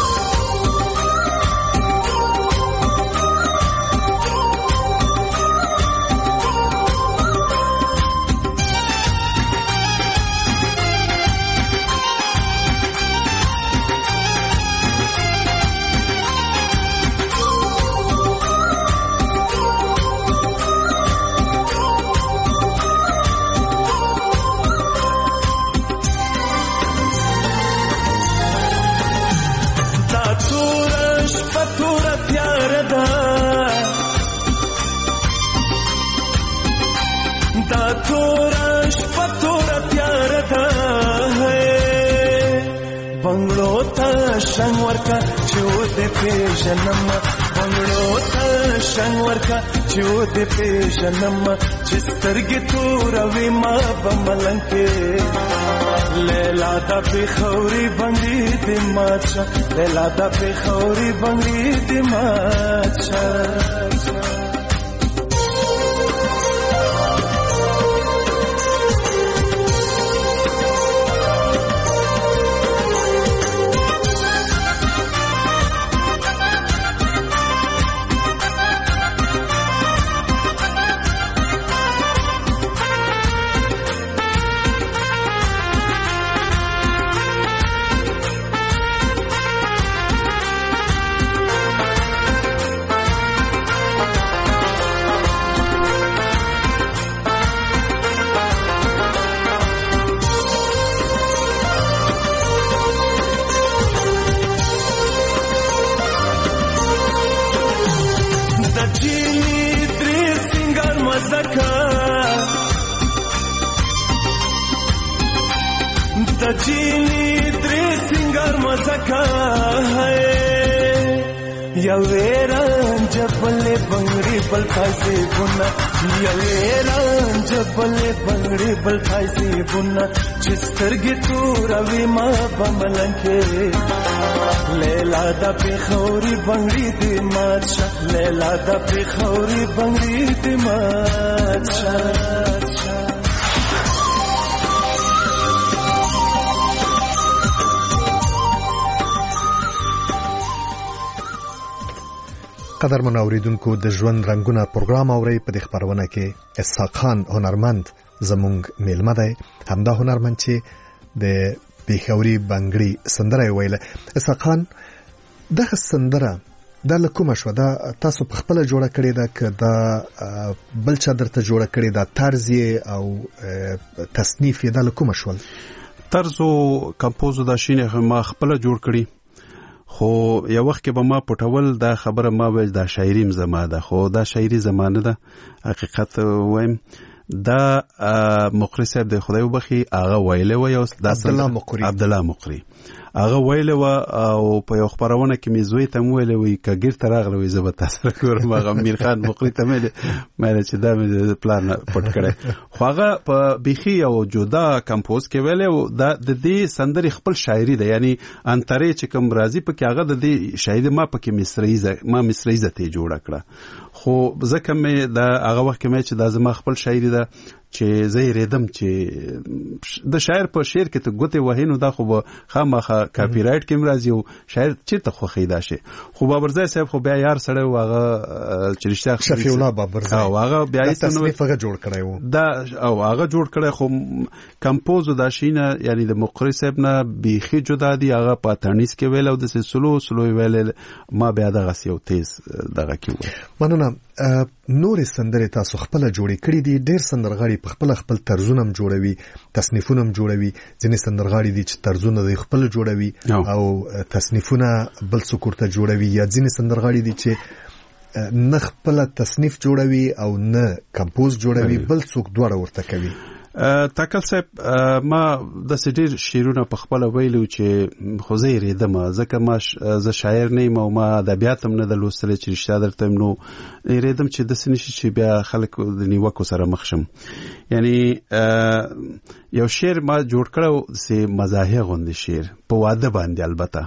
شنگ ورکا چود پیژنم بنگلو تا شنگ ورکا چود پیژنم چسترگی توروی ما بملنگ کے لیلا دا پیښوري بنگړي د مات شه لیلا دا پیښوري بنگړي د مات شه چینی درې سنگار مزکا ہے یا ویران جبل بنگړي بل تاسي بنا یا ویران جبل بنگړي بل تاسي بنا چسترګي تور وی ما بملنکه لیلا د پیښوري بنگړي دې ماچا لیلا د پیښوري بنگړي دې ماچا قدرمن اوریدونکو د ژوند رنگونه پروګرام اوري په دې خبرونه کې اسحاق خان هنرمند زمونږ میلمه دی همدا هنرمند چې د پیښوري بنگړي سندره ویله اسحاق خان دغه سندره د لکوم شو دا تاسو په خپل جوړه کړی دا ک دا بل چا درته جوړه کړی دا طرز او تصنیف د لکوم شو طرز او کمپوز دا شینه ما خپل جوړ کړی خو یو وخت کې به ما پټول دا خبره ما ویل دا شاعري زما ده خو دا شاعري زمانه ده حقیقت وایم دا مقری صاحب د خدای وبخي هغه ویله و یو د عبد الله مقری هغه ویل و او په یو خبرونه کې مې زوی ته ویل وي کګیر ته راغله وي زه به تاسو راګورم. هغه امیر خان مقری ته مې چې دا مې پلان پټ کړی خو هغه په بيخي او جدا کمپوز کې ویل او د دې سندرې خپل شاعري ده، یعنی انترې چې کوم راضي په کې هغه د دې شاعري ما په کې مصریزه ته جوړه کړه. خو ځکه مې د هغه وخت کې مې چې دا زما خپل شاعري ده چې زه یې ریدم چې د شاعر په شعر کې ته ګوتې وهې نو دا خو به خامخا کاپی رایټ کې راځي او شاعر چېرته خوښوي دا شی. خو بابرزی صاحب خو بیا یار سړی و هغه چې رښتیا شفیع الله بابرزی او هغه بیا یې تصنیف هغه جوړ کړی و دا او هغه جوړ کړی خو کمپوز دا شی نه یعنی د مقری صاحب نه بیخي جدا دی. هغه په تانیس کې ویل او د سلو ویل ما بیا دغه یو تیز دغه کې مننه. نورې سندرې تاسو خپل جوړې کړې دي، ډېر سندرغاړي په خپل طرزونه جوړوي، تصنیفونه جوړوي، ځینې سندرغاړي دي چې طرزونه د خپل جوړوي او تصنیفونه بل څوک ورته جوړوي، یا ځینې سندرغاړي دي چې نه خپل تصنیف جوړوي او نه کمپوز جوړوي، بل څوک دواړه ورته کوي. تاکل صاحب ما د سډیر شیرونه په خپل ویلو چې خو زه ریدم ځکه ما زه شاعر نه یم او ما ادبیات هم نه د لوستل چې رښتیا درته نو ریدم چې د سنشي چې بیا خلک د نیوکو سره مخ شم. یعنی یو شعر ما جوړ کړو سه مزاحیه غوندي شعر په واده باندې، البته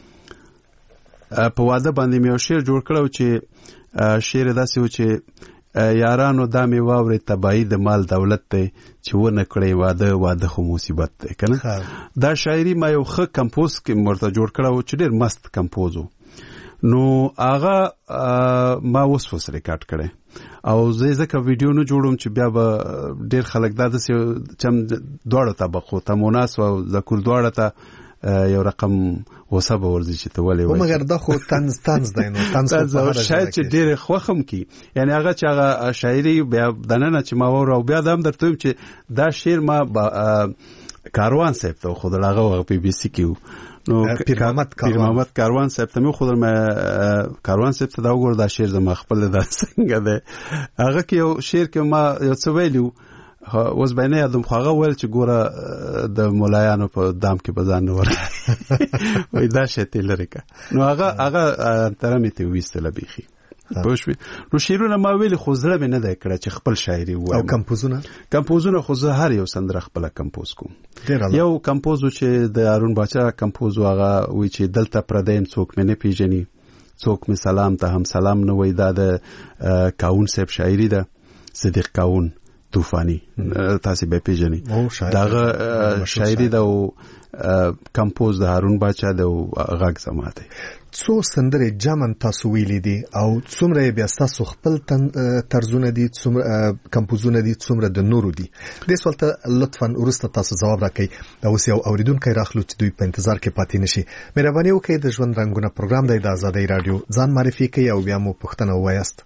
په واده باندې یو شعر جوړ کړو چې شعر داسې و چې یارانو دا می واوري تبعی د مال دولت ته چې و نه کړی واده خو مصیبت ده کنه. دا شاعری ما یو ښه کمپوز کې مرته جوړ کړو چې ډېر مست کمپوز نو هغه ما اوس ریکارډ کړی او زه ځکه ویډیو نه جوړوم چې بیا به ډېر خلک دا د چم دواړو طبقو ته مناسب او ذکر دواړه ته یو رقم وسبه ورزي چې ته ولې وای مګر دا خو طنز دی نو طنز شاید چې ډېر خوخم کی یعنی هغه چې هغه شاعري بیا دننه چې ما ور او بیا دم درته چې دا شعر ما کاروان صاحب ته خو دغه پی بي سي کیو نو پیر محمد کاروان صاحب ته مې خو در ما کاروان صاحب ته دا وګور دا شعر زما خپل دا څنګه ده هغه کې یو شعر کې ما یو څه ویلو اوس باندې یادم خو هغه ویل چې ګوره د مولایانو په دام کې بزان نه ور وای دا شته لریکا نو هغه ترمه ته وېستله بيخي پوښوي نو شیرونه ما ویل خو زړه مې نه ده کړه چې خپل شاعري و او کمپوزونه خو زه هر یو سندره خپل کمپوز کوم. یو کمپوز چې د هارون باچا کمپوز هغه وی چې دلته پردیم څوک مې نه پیژني څوک مې سلام ته هم سلام نه وای دا د کاون صاحب شاعري ده صدیق کاون طوفانی تاسو به پیژنئ داغه شاعري د کمپوز د هارون باچا د غږ زماته څو سندره جامن تاسو ویلې دي او څومره بیا تاسو خپل طرزونه دي څومره کمپوزونه دي څومره د نورو دي د سوالته لطفا ورسته تاسو جواب راکړئ او یو اوریدونکو راخلو چې دوی په انتظار کې پاتې نشي. مهرباني وکړئ د ژوند رنگونه پروګرام د آزادۍ رادیو ځان معرفي کړئ او بیا مو پوښتنه وایاست.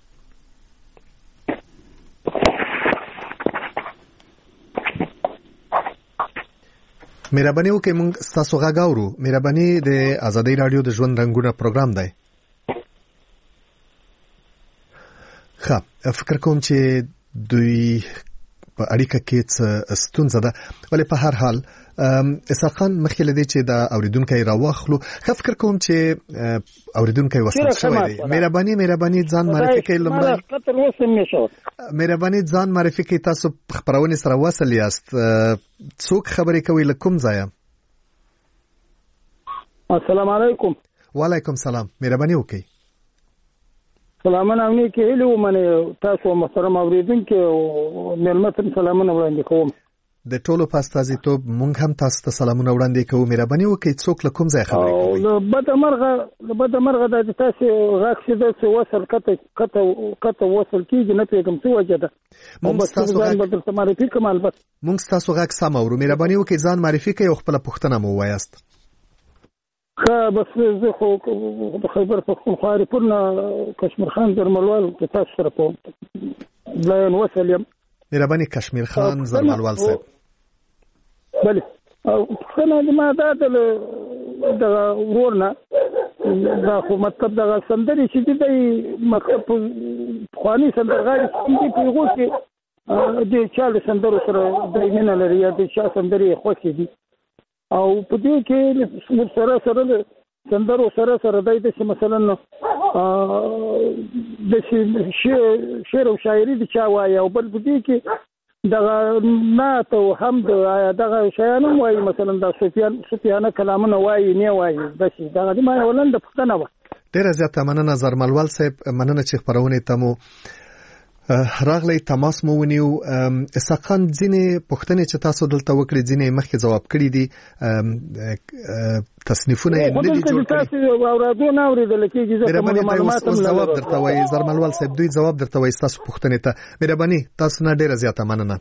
مهرباني وکړئ موږ تاسو غږ اورو. مهرباني د آزادۍ رادیو د ژوند رنگونه پروګرام دی. ښه فکر کوم چې دوی په اړیکه کې څه ستونزه ده ولې په هر حال اسحاقان مخکې لدی چې دا اوریدونکو راوخلو ښه فکر کوم چې اوریدونکو وصل شوی دی. مهرباني ځان معرفي کړئ لمړی مهرباني ځان معرفي کړئ تاسو خبرونه سره وصل یاست څوک خبرې کوي لکم ځای. السلام علیکم. وعلیکم السلام. مهرباني وکړئ. سلامونه امني کې هلو منه تاسو محترم اوریدونکو ملمتن سلامونه وړاندې کوم. د ټولو پاستازي ته مونږ هم تاسو ته سلامونه وړاندې کوو. مهرباني وکړئ څوک لکم ځای خبرې کوي. او بد مرغه د تاسو غاښ چې د وصل کته وصل کیږي نه پیغام څه وجه ده. مونږ تاسو غاښ معرفي کوم البته مونږ تاسو غاښ سم اورو. مهرباني وکړئ ځان معرفي کړئ او خپل پوښتنه مو وایاست. بس زه خو د خیبر پختونخوا پورنه کشمیر خان زرملوال په تاسو سره په لاین وصل یم. مهرباني کشمیر خان زرملوال صاحب. بله خنه ما دا د ورونه دا خو مطلب دا سندري چې دی مکتب خواني سندرغاړي چې په یو کې د چاله سندرو سره د مینه لري یا د چا سندري خوښي دي او په دې کې سره سندرو سره دای د مثلا د شعر او شاعري د چا وایي او بل په دې کې دغه نعت او حمد دغه شیانو وایي مثلا د سفیانه کلامونه وایي نه وایي بس دغه ما ولند پښتنه و. ډیره زیاته مننه زرملوال صاحب، مننه چې خبرونه تمو راغلی تماس مو ونیو. اسحاقان ځینې پوښتنې چې تاسو دلته وکړې ځینې مخکې جواب کړي دي، تصنیفونه یې نه دي جوړ کړي. جواب درته وایي زرملوال صاحب، دوی جواب درته وایي تاسو پوښتنې ته. مهرباني تاسو نه ډیره زیاته مننه.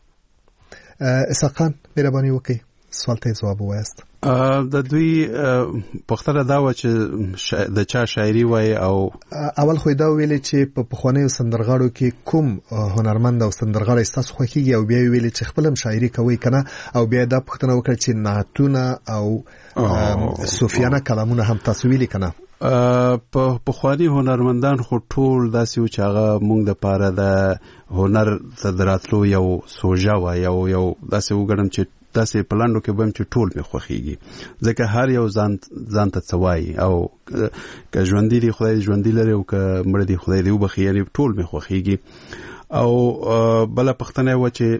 اسحاقان مهرباني وکړئ سوال ته جواب وایست. د دوی پختره دا و چې د چا شاعري وای او اول خو دا ویل چې په پخوانیو سندرغاړو کې کوم هنرمند او سندرغاړی تاسو خوښیږي او بیا ویل چې خپلم شاعري کوي کنه او بیا دا پښتنه وکړه چې نعتونه او صوفیانه کلامونه هم تاسو ویلي کنه. په پخوانی هنرمندان خو ټول داسې و چې هغه مونږ د پاره د هنر تدراتلو یو سوژه و یو داسې وګڼم چې داسې پلاندو کې بم چې ټول می خوخيږي ځکه هر یو ځان ته څوای او که ژوندۍ دی خدای ژوندۍ لري او که مړ دی خدای دی وبخي یعنی ټول می خوخيږي. او بل پښتنه و چې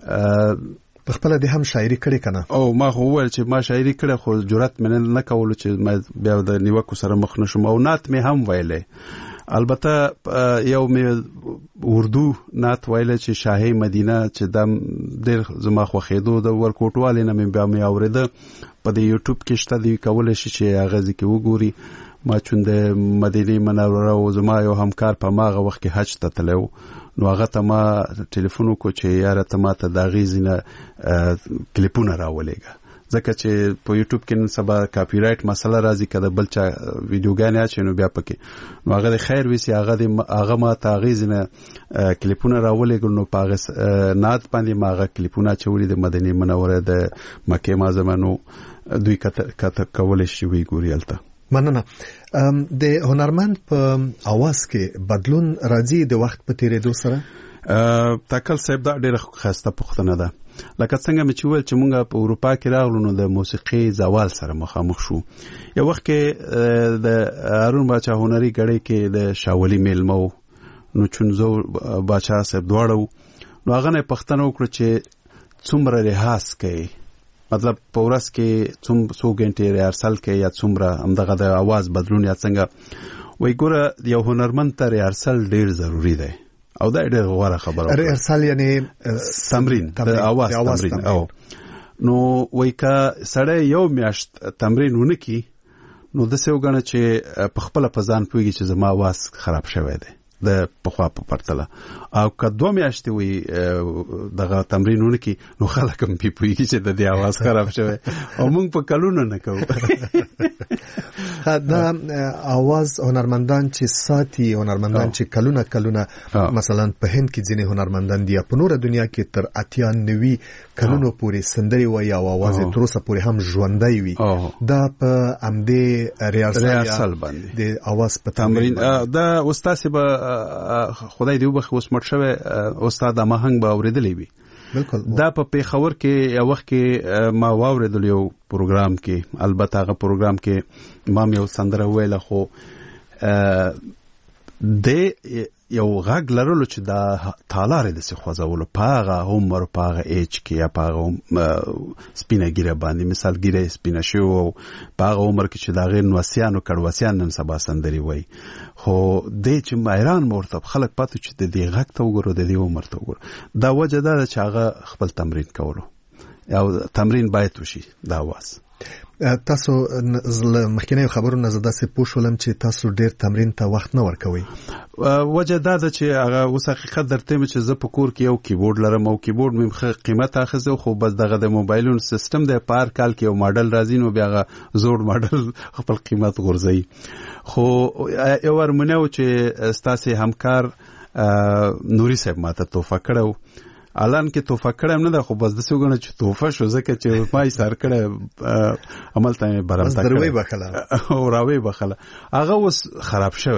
خپل د هم شاعري کړي کنه او ما خو ول چې ما شاعري کړه خو جرأت مې نه کول چې ما بیا د نیوکو سره مخ نشم او نعت مې هم ویلې. البته یو مې اردو نعت ویل چې شاهي مدینه چې د ډېر زما خوښېدو د ورکوټوالې نه مې بیا مې اوریده په د یوټیوب کې شته دی کول شي چې هغه ځکه وګوري. ما چون د مدینه منوره او زما یو همکار په ماغه وخت کې حج ته تلو نو هغه ته ما ټلیفون وکړ چې یاره ته ماته د غیزینه کلیپونه راولېګا ځکه چې په یوټیوب کې نن سبا کاپی رائټ مسله راځي کده بلچا ویډیوګانې اچنو بیا پکې نو هغه د خیر وسی هغه ما ته غیزینه کلیپونه راولېګل نو پاغه نعت باندې ما هغه کلیپونه چولې د مدینه منوره د مکه معظمه نو دوی کته کول شي وی ګوريالته. مننه. د هنرمند په اواز کې بدلون راځي د وخت په تیریدو سره؟ تکل صاحب دا ډېر خسته پښتنه ده لکه څنګه مې چې ویل چې مونږ په اروپا کې راغلو نو د موسیقي زوال سره مخامخ شو. یو وخت کې د هارون باچا هنري غړي کې د شاولي میلمو نو چونزو باچا صاحب دواړو نو هغه نه پښتنه وکړه چې څومره ریاض کوي مطلب په ورځ کې څو غنټې ریهرسل کوي یا څومره همدغه د आवाज بدلون یا څنګه وای ګوره یو هنرمند ته ریهرسل ډیر ضروری دی او دا ډېر غوړه خبره ده. ریهرسل یعنی تمرین د आवाज تمرین او نو وای کا سړی یو میاشت تمرین ونکي نو د څه وګڼه چې په خپل پزان پويږي چې زما आवाज خراب شوی دی د پخوا په پرتله او که 2 میاشتې وي دغه تمرینونه کې نو خلک هم پوهیږي چې د دې आवाज خراب شوی او موږ په کلونو نه کوو. دا आवाज هنرمندان چې ساتي هنرمندان چې کلونه مثلا په هند کې ځینې هنرمندان دي په نور دنیا کې تر 98 کلونو پورې سندري وایي او आवाज تر اوسه پورې هم ژوندۍ وي. دا په امدې ریاضل باندې د आवाज په تمرین دا استاد به خدای دې وبخښي اوس مړ شوی استاد ماهنګ به اوریدلې وي. بالکل دا په پیښور کې یو وخت کې ما واوریدل یو پروګرام کې البته هغه پروګرام کې ما یو سندره ویله خو د یو غږ لرلو چې دا تالاره د څه خوځولو پاغه عمر پاغه اچ کې یا پاغه سپینه ګیره باندې مثال ګیره سپینه شو او پاغه عمر کې چې دا غیر نوسیانو کډوسیان نن سبا سندري وای خو د چې مایران مرتب خلک پاتې چې د دې غږ ته وګورو د دې عمر ته وګورو دا وجه ده چې هغه خپل تمرین کولو او تمرین باید وشي دا واس. تاسو مخکینه خبرونه زده سه پوښولم چې تاسو ډیر تمرین ته وخت نه ورکوي. وجه دا ده چې هغه اوس حقیقت درته چې زه په کور کې یو کیبورډ لرم او کیبورډ مې قیمت اخیزه خو بس دغه د موبایلونو سیستم د پار کال کې یو ماډل راځي نو بیا هغه زوړ ماډل خپل قیمت غورځي. خو یو ورمنه و چې ستاسو همکار نوري صاحب ماته توفه کړو الان کې توفه کړم نه ده خو بس د څوګنه چې توفه شو ځکه چې ما یې سر کړه عمل ته برابر دروي بخله او راوي بخله هغه اوس خراب شوی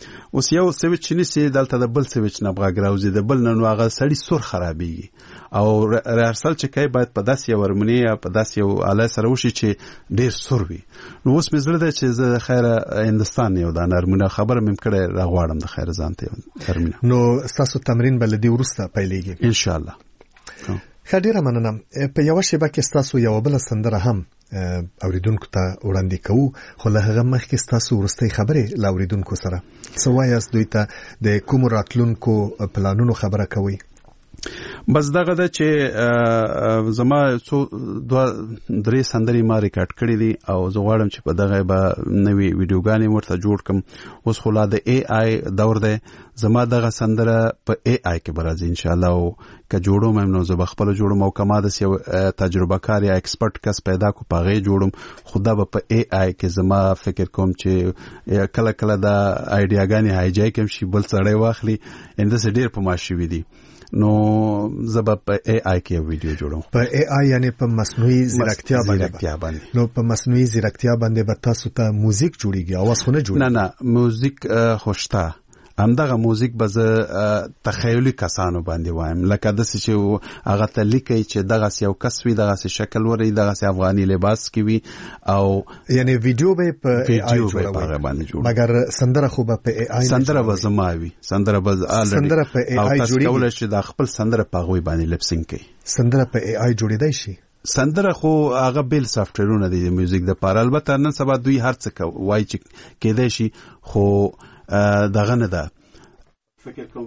اوس یو سویچ نسی دلته د بل سویچ نه بغاګ راوځي د بل نه نو هغه سړی سور خرابېږي او ریهرسل چې کوي باید په داسې یو هارموني یا په داسې یو آله سره وشي چې ډېر سور وي. نو اوس مې زړه ده چې زه د خیره هندوستان یو دا هارموني خبره مې کړې راغواړم د خیره ځان ته هارموني. نو ستاسو تمرین به له دې وروسته پیلېږي ان شاء الله. ښه ډېره مننه. په یوه شیبه کې ستاسو یوه بله سندره هم اوریدونکو ته وړاندې کوو خو له هغه مخکې ستاسو وروستۍ خبرې له اوریدونکو سره څه وایاست دوی ته د کومو راتلونکو پلانونو خبره کوئ؟ بس دغه ده چې زما څو دوه درې سندرې ما ریکارډ کړې دي او زه غواړم چې په دغه به نوې ویډیوګانې ورته جوړ کړم. اوس خو لا د اے آی دور دی زما دغه سندره په اے آی کې به راځي ان شاء الله او که جوړوم نو زه به خپله جوړم او که ما داسې یو تجربه کار یا ایکسپرټ کس پیدا کو په هغې جوړم خو دا به په اے آی کې زما فکر کوم چې کله کله دا آیډیاګانې هایجای کم شي بل سړی واخلي داسې ډېر په ما شوي دي نو زه به په اے آی کې یو ویډیو جوړوم. په اے آی یعنی په مصنوعي ځیرکتیا باندې. نو په مصنوعي ځیرکتیا باندې به تاسو ته موزیک جوړیږي اواز خو نه جوړیږي؟ نه موزیک خو شته همدغه موزیک به زه تخیلي کسانو باندې وایم لکه داسې چې هغه ته لیکي چې دغسې یو کس وي دغسې شکل ولري دغسې افغاني لباس کې وي او یعنی ویډیو به په اے آی جوړوي مګر سندره خو به په اے آی سندره به زما وي سندره به سندره په اے آی جوړیږي او تاسو کولی شئ د خپل سندره په هغوی باندې لپسینګ کوي. سندره په اے آی جوړېدای شي؟ سندره خو هغه بیل سافټویرونه دي د میوزیک دپاره البته نن سبا دوی هر څه وایي چې کېدای شي خو دغه نه ده فکر کوم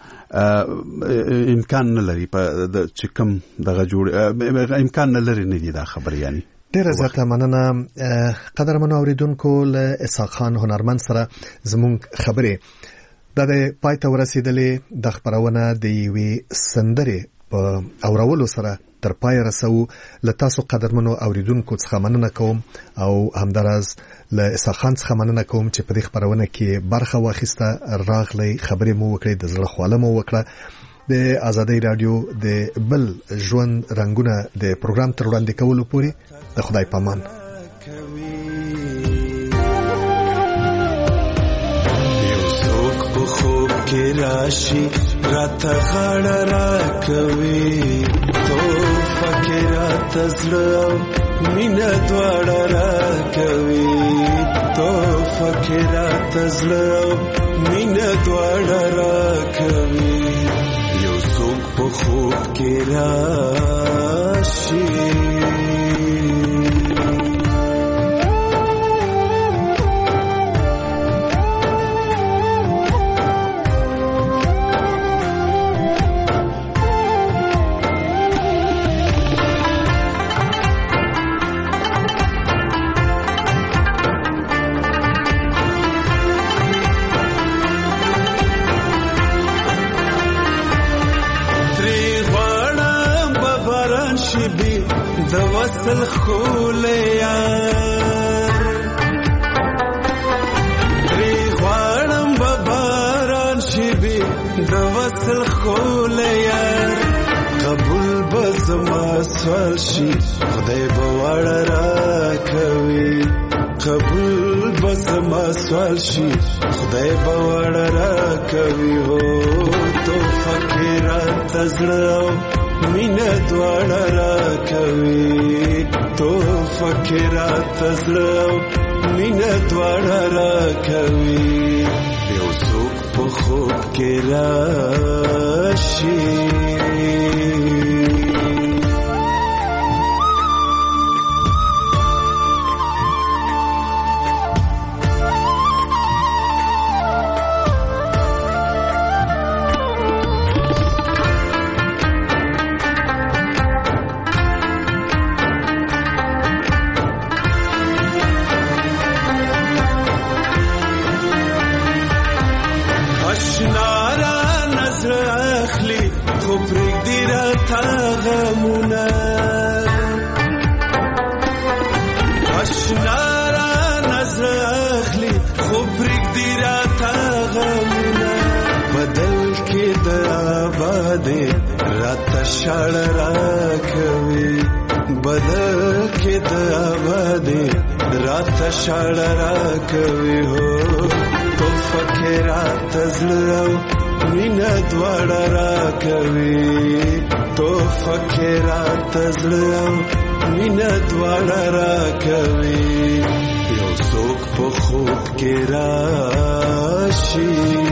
چې امکان نه لري چې کوم دغه جوړ امکان نه لري نه دي دا خبر یعنی. ډېره زیاته مننه قدرمنو اوریدونکو له اسحاق خان هنرمند سره زموږ خبرې دا د پای ته ورسېدلې د خپرونه د یوې سندرې په اورولو سره تر پای رسو. له تاسو قدرمنو اوریدونکو څخه مننه کوم او همداراز له اسحاق خان څخه مننه کوم چې په دې خبرونه کې برخه واخیسته راغلی خبرې مو وکړې د زړه خواله مو وکړه. د آزادۍ رادیو د بل ژوند رنګونه د پروګرام تر وړاندې کولو پورې د خدای پامان. خوب کې راشي راته غاړه راکوي تو فکر راته زړه مینه دواړه راکوي تو فکر راته زړه مینه دواړه راکوي یو څوک په خوب کې راشي د وصل خولیار تری غواړم به باران شي بي د وصل خولیار قبول به زما سوال شي خدای به وړه راکوي قبول به زما سوال شي خدای به وړه راکوي هو تو فکرات زړه مینه دواړه راکوي تو فکرات زړه مینه دواړه راکوي یو څوک په خوب کې راشي شړ راکوي بدل کې د آبادې رات شړ راکوي هو تو فکر مینا دواړه راکوي تو فکرات زړه مینا دواړه راکوي یو څوک په خوب کې راشي